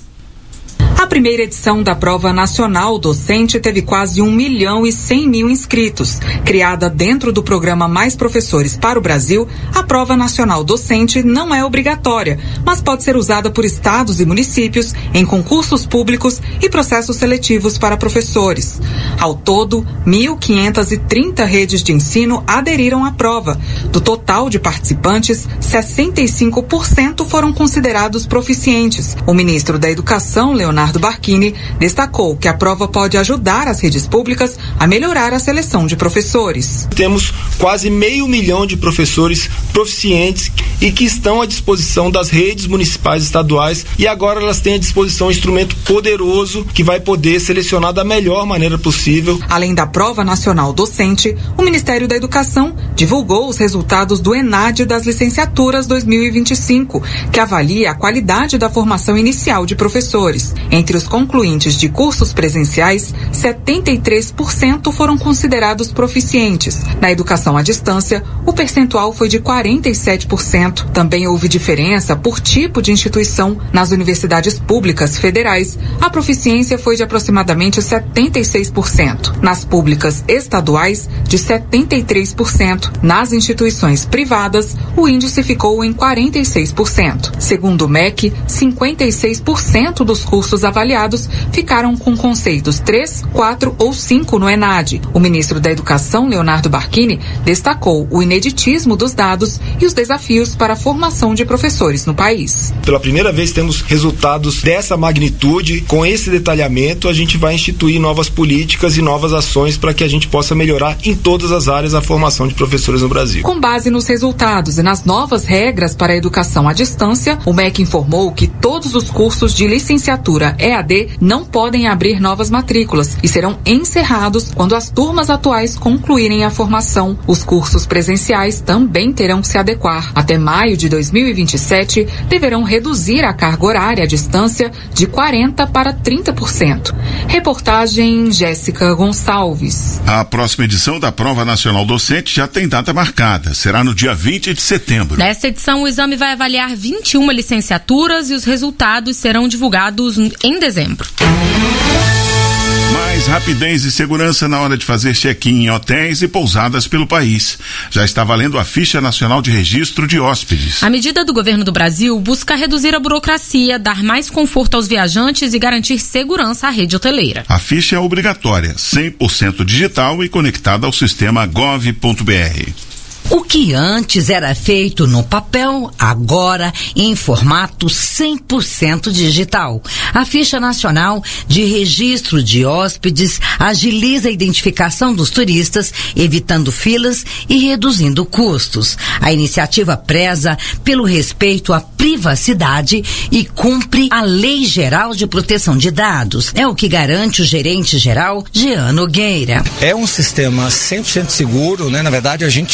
A primeira edição da Prova Nacional Docente teve quase um milhão e cem mil inscritos. Criada dentro do programa Mais Professores para o Brasil, a Prova Nacional Docente não é obrigatória, mas pode ser usada por estados e municípios em concursos públicos e processos seletivos para professores. Ao todo, mil quinhentas e trinta redes de ensino aderiram à prova. Do total de participantes, sessenta e cinco por cento foram considerados proficientes. O ministro da Educação, Leonardo Barquini, destacou que a prova pode ajudar as redes públicas a melhorar a seleção de professores. Temos quase meio milhão de professores proficientes e que estão à disposição das redes municipais e estaduais, e agora elas têm à disposição um instrumento poderoso que vai poder selecionar da melhor maneira possível. Além da Prova Nacional Docente, o Ministério da Educação divulgou os resultados do ENAD das licenciaturas dois mil e vinte e cinco, que avalia a qualidade da formação inicial de professores. Entre os concluintes de cursos presenciais, setenta e três por cento foram considerados proficientes. Na educação à distância, o percentual foi de quarenta e sete por cento. Também houve diferença por tipo de instituição. Nas universidades públicas federais, a proficiência foi de aproximadamente setenta e seis por cento. Nas públicas estaduais, de setenta e três por cento. Nas instituições privadas, o índice ficou em quarenta e seis por cento. Segundo o M E C, cinquenta e seis por cento dos cursos avaliados ficaram com conceitos três, quatro ou cinco no ENAD. O ministro da Educação, Leonardo Barquini, destacou o ineditismo dos dados e os desafios para a formação de professores no país. Pela primeira vez temos resultados dessa magnitude. Com esse detalhamento, a gente vai instituir novas políticas e novas ações para que a gente possa melhorar em todas as áreas a formação de professores no Brasil. Com base nos resultados e nas novas regras para a educação à distância, o M E C informou que todos os cursos de licenciatura E A D não podem abrir novas matrículas e serão encerrados quando as turmas atuais concluírem a formação. Os cursos presenciais também terão que se adequar. Até maio de dois mil e vinte e sete, deverão reduzir a carga horária à distância de quarenta por cento para trinta por cento. Reportagem Jéssica Gonçalves. A próxima edição da Prova Nacional Docente já tem data marcada. Será no dia vinte de setembro. Nesta edição, o exame vai avaliar vinte e uma licenciaturas e os resultados serão divulgados em dezembro. Mais rapidez e segurança na hora de fazer check-in em hotéis e pousadas pelo país. Já está valendo a Ficha Nacional de Registro de Hóspedes. A medida do governo do Brasil busca reduzir a burocracia, dar mais conforto aos viajantes e garantir segurança à rede hoteleira. A ficha é obrigatória, cem por cento digital e conectada ao sistema gov ponto br. O que antes era feito no papel, agora em formato cem por cento digital. A Ficha Nacional de Registro de Hóspedes agiliza a identificação dos turistas, evitando filas e reduzindo custos. A iniciativa preza pelo respeito à privacidade e cumpre a Lei Geral de Proteção de Dados. É o que garante o gerente-geral, Jean Nogueira. É um sistema cem por cento seguro, né? Na verdade, a gente melhora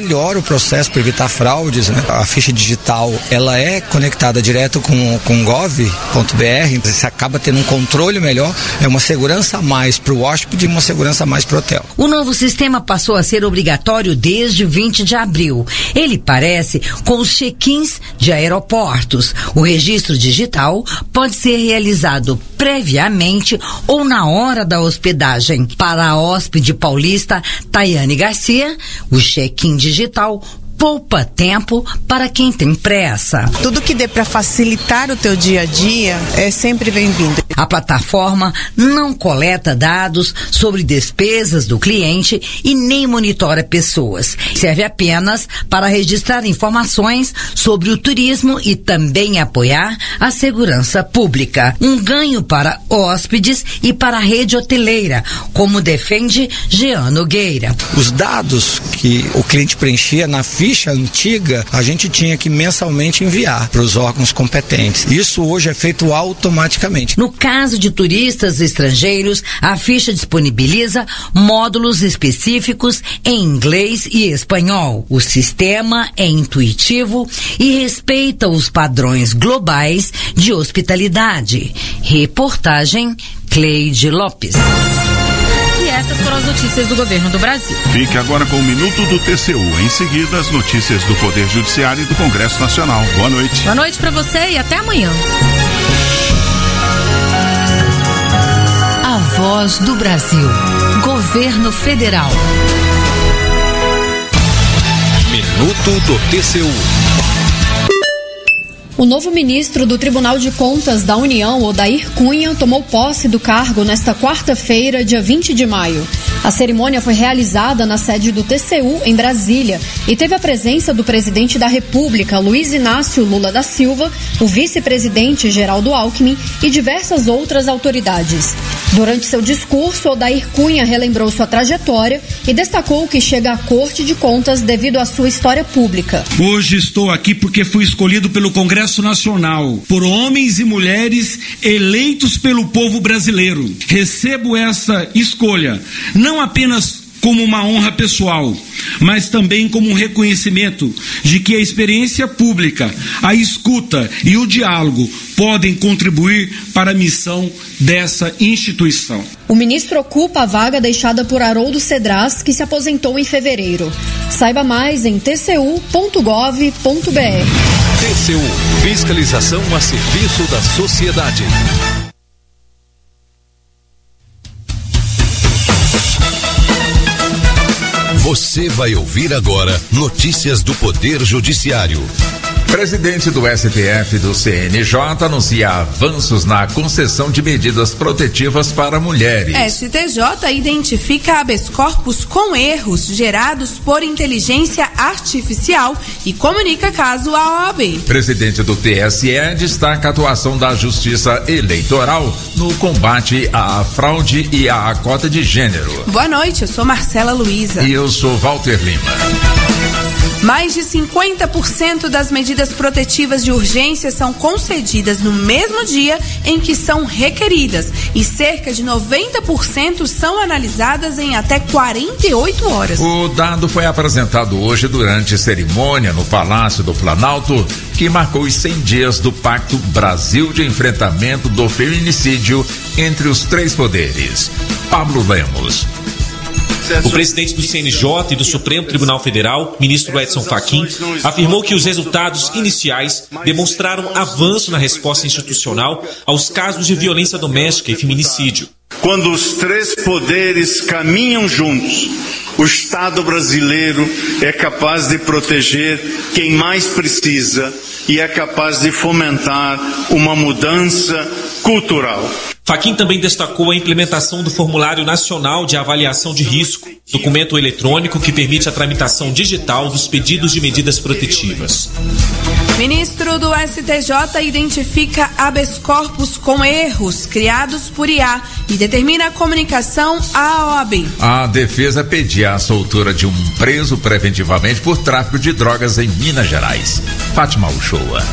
melhora o processo para evitar fraudes, né? A ficha digital, ela é conectada direto com com gov ponto br, você acaba tendo um controle melhor, é uma segurança a mais para o hóspede e uma segurança a mais para o hotel. O novo sistema passou a ser obrigatório desde vinte de abril. Ele parece com os check-ins de aeroportos. O registro digital pode ser realizado previamente ou na hora da hospedagem. Para a hóspede paulista Tayane Garcia, o check-in digital poupa tempo para quem tem pressa. Tudo que dê para facilitar o teu dia a dia é sempre bem-vindo. A plataforma não coleta dados sobre despesas do cliente e nem monitora pessoas. Serve apenas para registrar informações sobre o turismo e também apoiar a segurança pública. Um ganho para hóspedes e para a rede hoteleira, como defende Jean Nogueira. Os dados que o cliente preenchia na ficha antiga, a gente tinha que mensalmente enviar para os órgãos competentes. Isso hoje é feito automaticamente. No caso de turistas estrangeiros, a ficha disponibiliza módulos específicos em inglês e espanhol. O sistema é intuitivo e respeita os padrões globais de hospitalidade. Reportagem Cleide Lopes. E essas foram as notícias do governo do Brasil. Fique agora com o Minuto do T C U. Em seguida, as notícias do Poder Judiciário e do Congresso Nacional. Boa noite. Boa noite para você e até amanhã. A Voz do Brasil. Governo Federal. Minuto do T C U. O novo ministro do Tribunal de Contas da União, Odair Cunha, tomou posse do cargo nesta quarta-feira, dia vinte de maio. A cerimônia foi realizada na sede do T C U, em Brasília, e teve a presença do presidente da República, Luiz Inácio Lula da Silva, o vice-presidente Geraldo Alckmin e diversas outras autoridades. Durante seu discurso, Odair Cunha relembrou sua trajetória e destacou que chega à Corte de Contas devido à sua história pública. Hoje estou aqui porque fui escolhido pelo Congresso Nacional, por homens e mulheres eleitos pelo povo brasileiro. Recebo essa escolha não apenas como uma honra pessoal, mas também como um reconhecimento de que a experiência pública, a escuta e o diálogo podem contribuir para a missão dessa instituição. O ministro ocupa a vaga deixada por Haroldo Cedras, que se aposentou em fevereiro. Saiba mais em t c u ponto gov ponto b r. T C U, fiscalização a serviço da sociedade. Você vai ouvir agora notícias do Poder Judiciário. Presidente do S T F e do C N J anuncia avanços na concessão de medidas protetivas para mulheres. S T J identifica habeas corpus com erros gerados por inteligência artificial e comunica caso à O A B. Presidente do T S E destaca a atuação da Justiça Eleitoral no combate à fraude e à cota de gênero. Boa noite, eu sou Marcela Luiza. E eu sou Walter Lima. Mais de cinquenta por cento das medidas protetivas de urgência são concedidas no mesmo dia em que são requeridas e cerca de noventa por cento são analisadas em até quarenta e oito horas. O dado foi apresentado hoje durante cerimônia no Palácio do Planalto, que marcou os cem dias do Pacto Brasil de Enfrentamento do Feminicídio entre os três poderes. Pablo Lemos. O presidente do C N J e do Supremo Tribunal Federal, ministro Edson Fachin, afirmou que os resultados iniciais demonstraram avanço na resposta institucional aos casos de violência doméstica e feminicídio. Quando os três poderes caminham juntos, o Estado brasileiro é capaz de proteger quem mais precisa e é capaz de fomentar uma mudança cultural. Fachin também destacou a implementação do Formulário Nacional de Avaliação de Risco, documento eletrônico que permite a tramitação digital dos pedidos de medidas protetivas. Ministro do S T J identifica habeas corpus com erros criados por I A e determina a comunicação à O A B. A defesa pedia a soltura de um preso preventivamente por tráfico de drogas em Minas Gerais. Fátima Uchoa.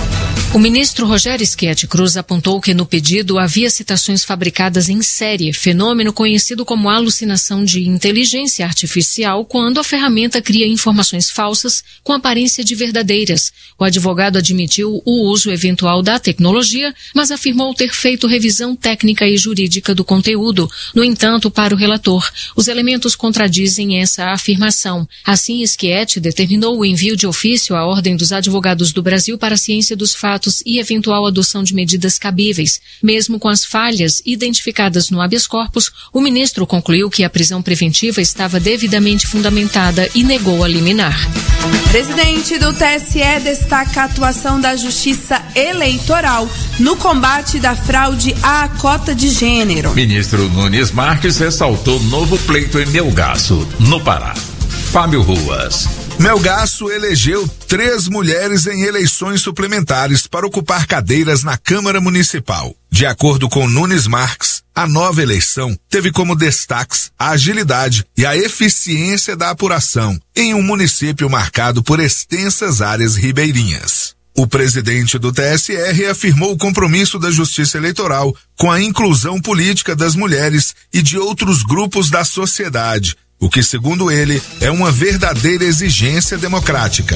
O ministro Rogério Schietti Cruz apontou que no pedido havia citações fabricadas em série, fenômeno conhecido como alucinação de inteligência artificial, quando a ferramenta cria informações falsas com aparência de verdadeiras. O advogado admitiu o uso eventual da tecnologia, mas afirmou ter feito revisão técnica e jurídica do conteúdo. No entanto, para o relator, os elementos contradizem essa afirmação. Assim, Schietti determinou o envio de ofício à Ordem dos Advogados do Brasil para a ciência dos fatos e eventual adoção de medidas cabíveis. Mesmo com as falhas identificadas no habeas corpus, o ministro concluiu que a prisão preventiva estava devidamente fundamentada e negou a liminar. Presidente do T S E destaca a atuação da Justiça Eleitoral no combate da fraude à cota de gênero. Ministro Nunes Marques ressaltou novo pleito em Melgaço, no Pará. Fábio Ruas. Melgaço elegeu três mulheres em eleições suplementares para ocupar cadeiras na Câmara Municipal. De acordo com Nunes Marques, a nova eleição teve como destaques a agilidade e a eficiência da apuração em um município marcado por extensas áreas ribeirinhas. O presidente do T S E reafirmou o compromisso da Justiça Eleitoral com a inclusão política das mulheres e de outros grupos da sociedade, o que, segundo ele, é uma verdadeira exigência democrática.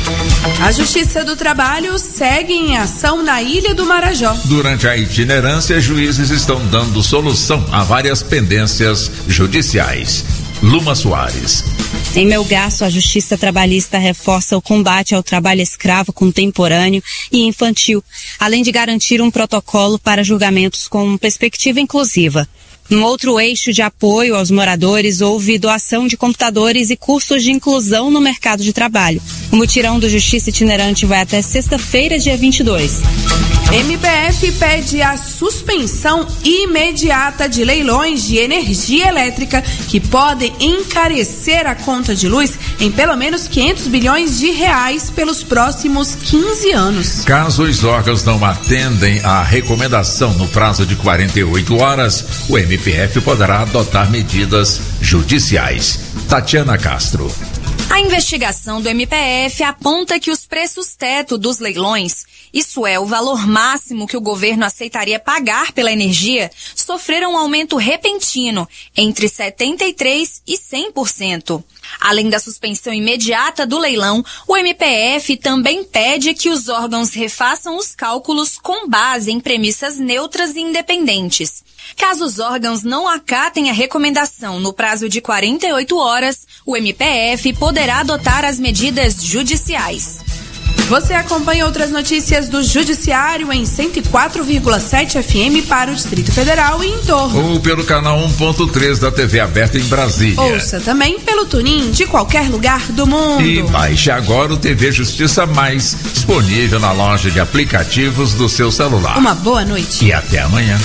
A Justiça do Trabalho segue em ação na Ilha do Marajó. Durante a itinerância, juízes estão dando solução a várias pendências judiciais. Luma Soares. Em Melgaço, a Justiça Trabalhista reforça o combate ao trabalho escravo contemporâneo e infantil, além de garantir um protocolo para julgamentos com perspectiva inclusiva. Num outro eixo de apoio aos moradores, houve doação de computadores e cursos de inclusão no mercado de trabalho. O mutirão do Justiça Itinerante vai até sexta-feira, dia vinte e dois. M P F pede a suspensão imediata de leilões de energia elétrica que podem encarecer a conta de luz em pelo menos quinhentos bilhões de reais pelos próximos quinze anos. Caso os órgãos não atendem à recomendação no prazo de quarenta e oito horas, o M P F poderá adotar medidas judiciais. Tatiana Castro. A investigação do M P F aponta que os preços teto dos leilões, isso é, o valor máximo que o governo aceitaria pagar pela energia, sofreram um aumento repentino, entre setenta e três por cento e cem por cento. Além da suspensão imediata do leilão, o M P F também pede que os órgãos refaçam os cálculos com base em premissas neutras e independentes. Caso os órgãos não acatem a recomendação no prazo de quarenta e oito horas, o M P F poderá adotar as medidas judiciais. Você acompanha outras notícias do Judiciário em cento e quatro vírgula sete F M para o Distrito Federal e em torno. Ou pelo canal um ponto três da T V aberta em Brasília. Ouça também pelo TuneIn de qualquer lugar do mundo. E baixe agora o T V Justiça Mais, disponível na loja de aplicativos do seu celular. Uma boa noite. E até amanhã.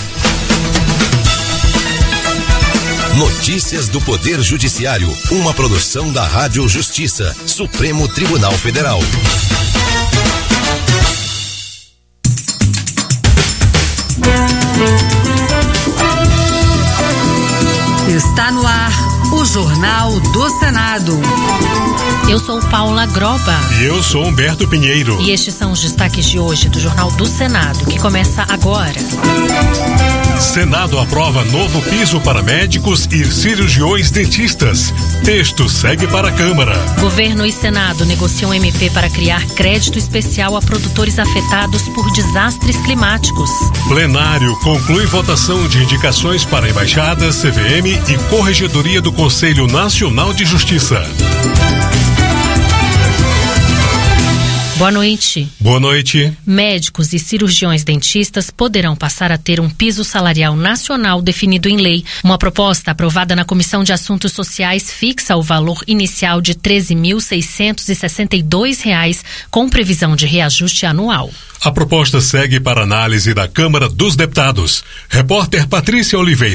Notícias do Poder Judiciário, uma produção da Rádio Justiça, Supremo Tribunal Federal. Está no ar o Jornal do Senado. Eu sou Paula Groba. E eu sou Humberto Pinheiro. E estes são os destaques de hoje do Jornal do Senado, que começa agora. Senado aprova novo piso para médicos e cirurgiões dentistas. Texto segue para a Câmara. Governo e Senado negociam M P para criar crédito especial a produtores afetados por desastres climáticos. Plenário conclui votação de indicações para embaixadas, C V M e Corregedoria do Conselho Nacional de Justiça. Boa noite. Boa noite. Médicos e cirurgiões dentistas poderão passar a ter um piso salarial nacional definido em lei. Uma proposta aprovada na Comissão de Assuntos Sociais fixa o valor inicial de treze mil seiscentos e sessenta e dois reais, com previsão de reajuste anual. A proposta segue para análise da Câmara dos Deputados. Repórter Patrícia Oliveira.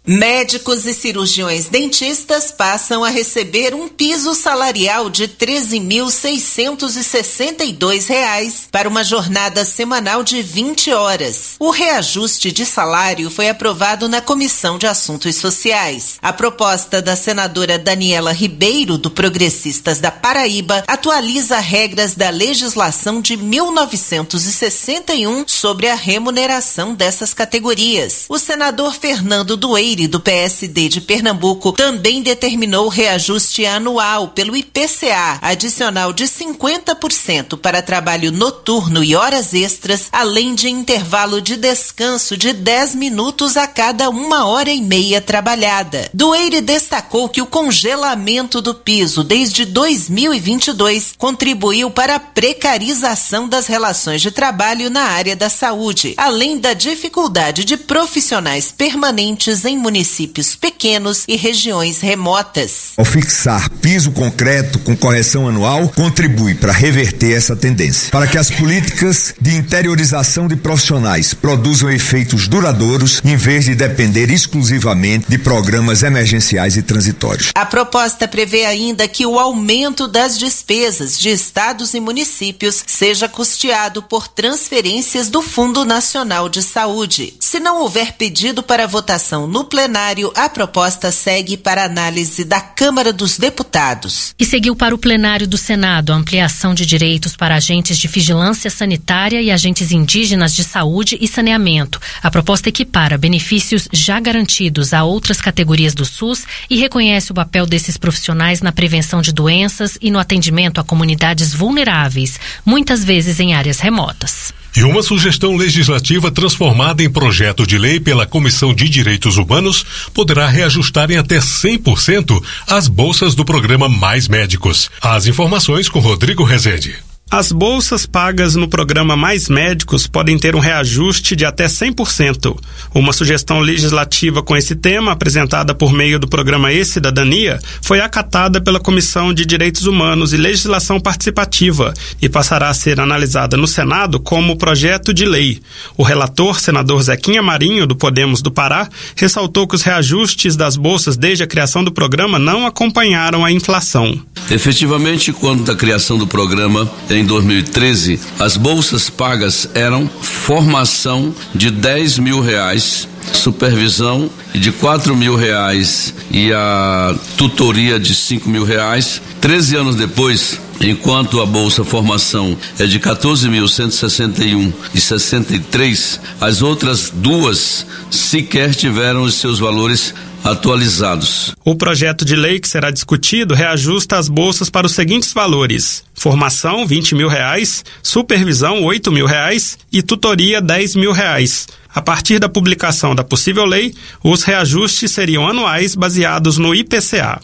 Médicos e cirurgiões dentistas passam a receber um piso salarial de treze mil seiscentos e sessenta e dois reais para uma jornada semanal de vinte horas. O reajuste de salário foi aprovado na Comissão de Assuntos Sociais. A proposta da senadora Daniela Ribeiro, do Progressistas da Paraíba, atualiza regras da legislação de mil novecentos e sessenta e um sobre a remuneração dessas categorias. O senador Fernando Dueire, do P S D de Pernambuco, também determinou reajuste anual pelo I P C A, adicional de cinquenta por cento para trabalho noturno e horas extras, além de intervalo de descanso de dez minutos a cada uma hora e meia trabalhada. Dueire destacou que o congelamento do piso desde dois mil e vinte e dois contribuiu para a precarização das relações de trabalho na área da saúde, além da dificuldade de profissionais permanentes em municípios pequenos e regiões remotas. Ao fixar piso concreto com correção anual, contribui para reverter essa tendência, para que as políticas de interiorização de profissionais produzam efeitos duradouros, em vez de depender exclusivamente de programas emergenciais e transitórios. A proposta prevê ainda que o aumento das despesas de estados e municípios seja custeado por transferências do Fundo Nacional de Saúde. Se não houver pedido para votação no plenário, a proposta segue para análise da Câmara dos Deputados. E seguiu para o plenário do Senado a ampliação de direitos para agentes de vigilância sanitária e agentes indígenas de saúde e saneamento. A proposta equipara benefícios já garantidos a outras categorias do SUS e reconhece o papel desses profissionais na prevenção de doenças e no atendimento a comunidades vulneráveis, muitas vezes em áreas remotas. E uma sugestão legislativa transformada em projeto de lei pela Comissão de Direitos Humanos poderá reajustar em até cem por cento as bolsas do programa Mais Médicos. As informações com Rodrigo Rezende. As bolsas pagas no programa Mais Médicos podem ter um reajuste de até cem por cento. Uma sugestão legislativa com esse tema, apresentada por meio do programa E-Cidadania, foi acatada pela Comissão de Direitos Humanos e Legislação Participativa e passará a ser analisada no Senado como projeto de lei. O relator, senador Zequinha Marinho, do Podemos do Pará, ressaltou que os reajustes das bolsas desde a criação do programa não acompanharam a inflação. Efetivamente, quando da criação do programa, em dois mil e treze, as bolsas pagas eram formação de dez mil reais, supervisão de quatro mil reais e a tutoria de cinco mil reais. Treze anos depois, enquanto a bolsa formação é de quatorze mil cento e sessenta e um e sessenta e três, as outras duas sequer tiveram os seus valores atualizados. O projeto de lei que será discutido reajusta as bolsas para os seguintes valores: formação, vinte mil reais, supervisão, oito mil reais e tutoria, dez mil reais. A partir da publicação da possível lei, os reajustes seriam anuais baseados no I P C A.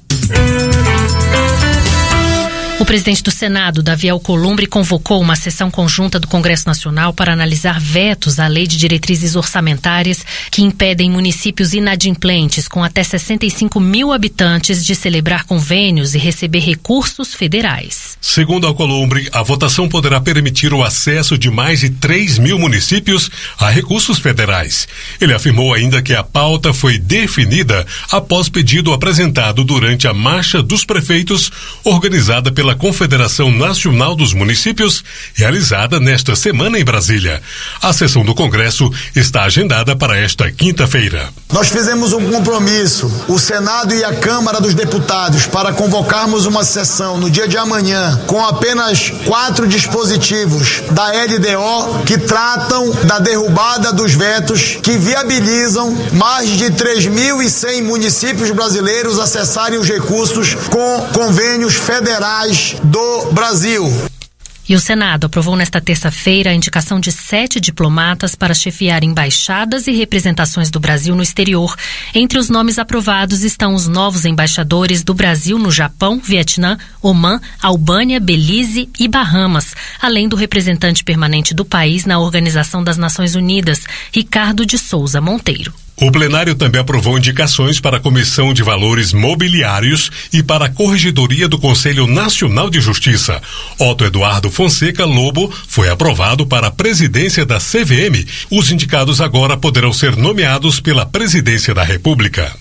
O presidente do Senado, Davi Alcolumbre, convocou uma sessão conjunta do Congresso Nacional para analisar vetos à Lei de Diretrizes Orçamentárias que impedem municípios inadimplentes com até sessenta e cinco mil habitantes de celebrar convênios e receber recursos federais. Segundo Alcolumbre, a votação poderá permitir o acesso de mais de três mil municípios a recursos federais. Ele afirmou ainda que a pauta foi definida após pedido apresentado durante a Marcha dos Prefeitos, organizada pela Confederação Nacional dos Municípios, realizada nesta semana em Brasília. A sessão do Congresso está agendada para esta quinta-feira. Nós fizemos um compromisso, o Senado e a Câmara dos Deputados, para convocarmos uma sessão no dia de amanhã com apenas quatro dispositivos da L D O que tratam da derrubada dos vetos que viabilizam mais de três mil e cem municípios brasileiros acessarem os recursos com convênios federais do Brasil. E o Senado aprovou nesta terça-feira a indicação de sete diplomatas para chefiar embaixadas e representações do Brasil no exterior. Entre os nomes aprovados estão os novos embaixadores do Brasil no Japão, Vietnã, Omã, Albânia, Belize e Bahamas, além do representante permanente do país na Organização das Nações Unidas, Ricardo de Souza Monteiro. O plenário também aprovou indicações para a Comissão de Valores Mobiliários e para a Corregedoria do Conselho Nacional de Justiça. Otto Eduardo Fonseca Lobo foi aprovado para a presidência da C V M. Os indicados agora poderão ser nomeados pela Presidência da República.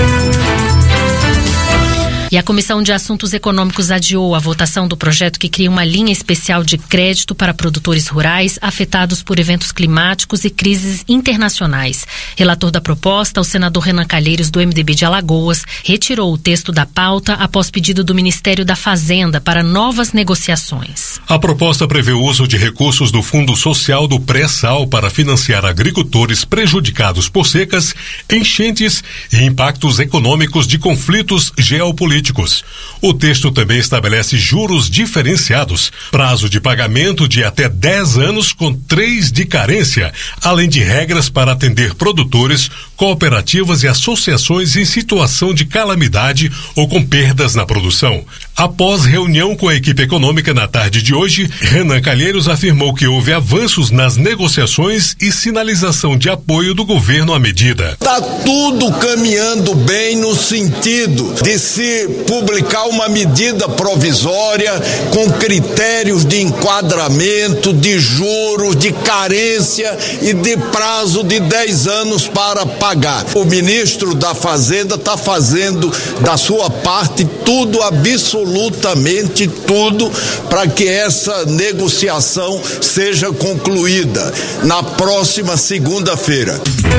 E a Comissão de Assuntos Econômicos adiou a votação do projeto que cria uma linha especial de crédito para produtores rurais afetados por eventos climáticos e crises internacionais. Relator da proposta, o senador Renan Calheiros, do M D B de Alagoas, retirou o texto da pauta após pedido do Ministério da Fazenda para novas negociações. A proposta prevê o uso de recursos do Fundo Social do Pré-Sal para financiar agricultores prejudicados por secas, enchentes e impactos econômicos de conflitos geopolíticos. O texto também estabelece juros diferenciados, prazo de pagamento de até dez anos com três de carência, além de regras para atender produtores, cooperativas e associações em situação de calamidade ou com perdas na produção. Após reunião com a equipe econômica na tarde de hoje, Renan Calheiros afirmou que houve avanços nas negociações e sinalização de apoio do governo à medida. Está tudo caminhando bem no sentido de se publicar uma medida provisória com critérios de enquadramento, de juros, de carência e de prazo de dez anos para pagar. O ministro da Fazenda está fazendo da sua parte tudo, absolutamente tudo, para que essa negociação seja concluída na próxima segunda-feira.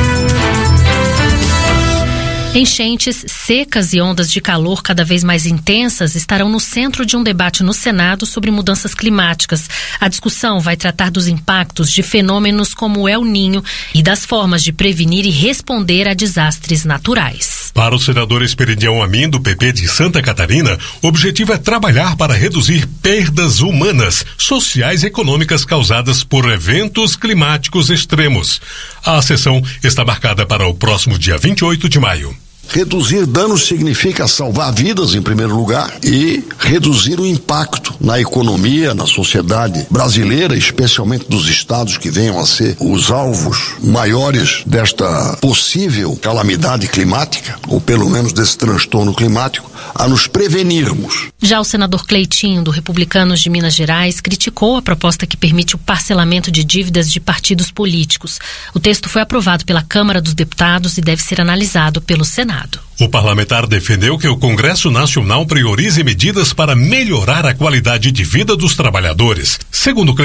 Enchentes, secas e ondas de calor cada vez mais intensas estarão no centro de um debate no Senado sobre mudanças climáticas. A discussão vai tratar dos impactos de fenômenos como o El Niño e das formas de prevenir e responder a desastres naturais. Para o senador Esperidião Amin, do P P de Santa Catarina, o objetivo é trabalhar para reduzir perdas humanas, sociais e econômicas causadas por eventos climáticos extremos. A sessão está marcada para o próximo dia vinte e oito de maio. Reduzir danos significa salvar vidas em primeiro lugar e reduzir o impacto na economia, na sociedade brasileira, especialmente dos estados que venham a ser os alvos maiores desta possível calamidade climática, ou pelo menos desse transtorno climático, a nos prevenirmos. Já o senador Cleitinho, do Republicanos de Minas Gerais, criticou a proposta que permite o parcelamento de dívidas de partidos políticos. O texto foi aprovado pela Câmara dos Deputados e deve ser analisado pelo Senado. O parlamentar defendeu que o Congresso Nacional priorize medidas para melhorar a qualidade de vida dos trabalhadores. Segundo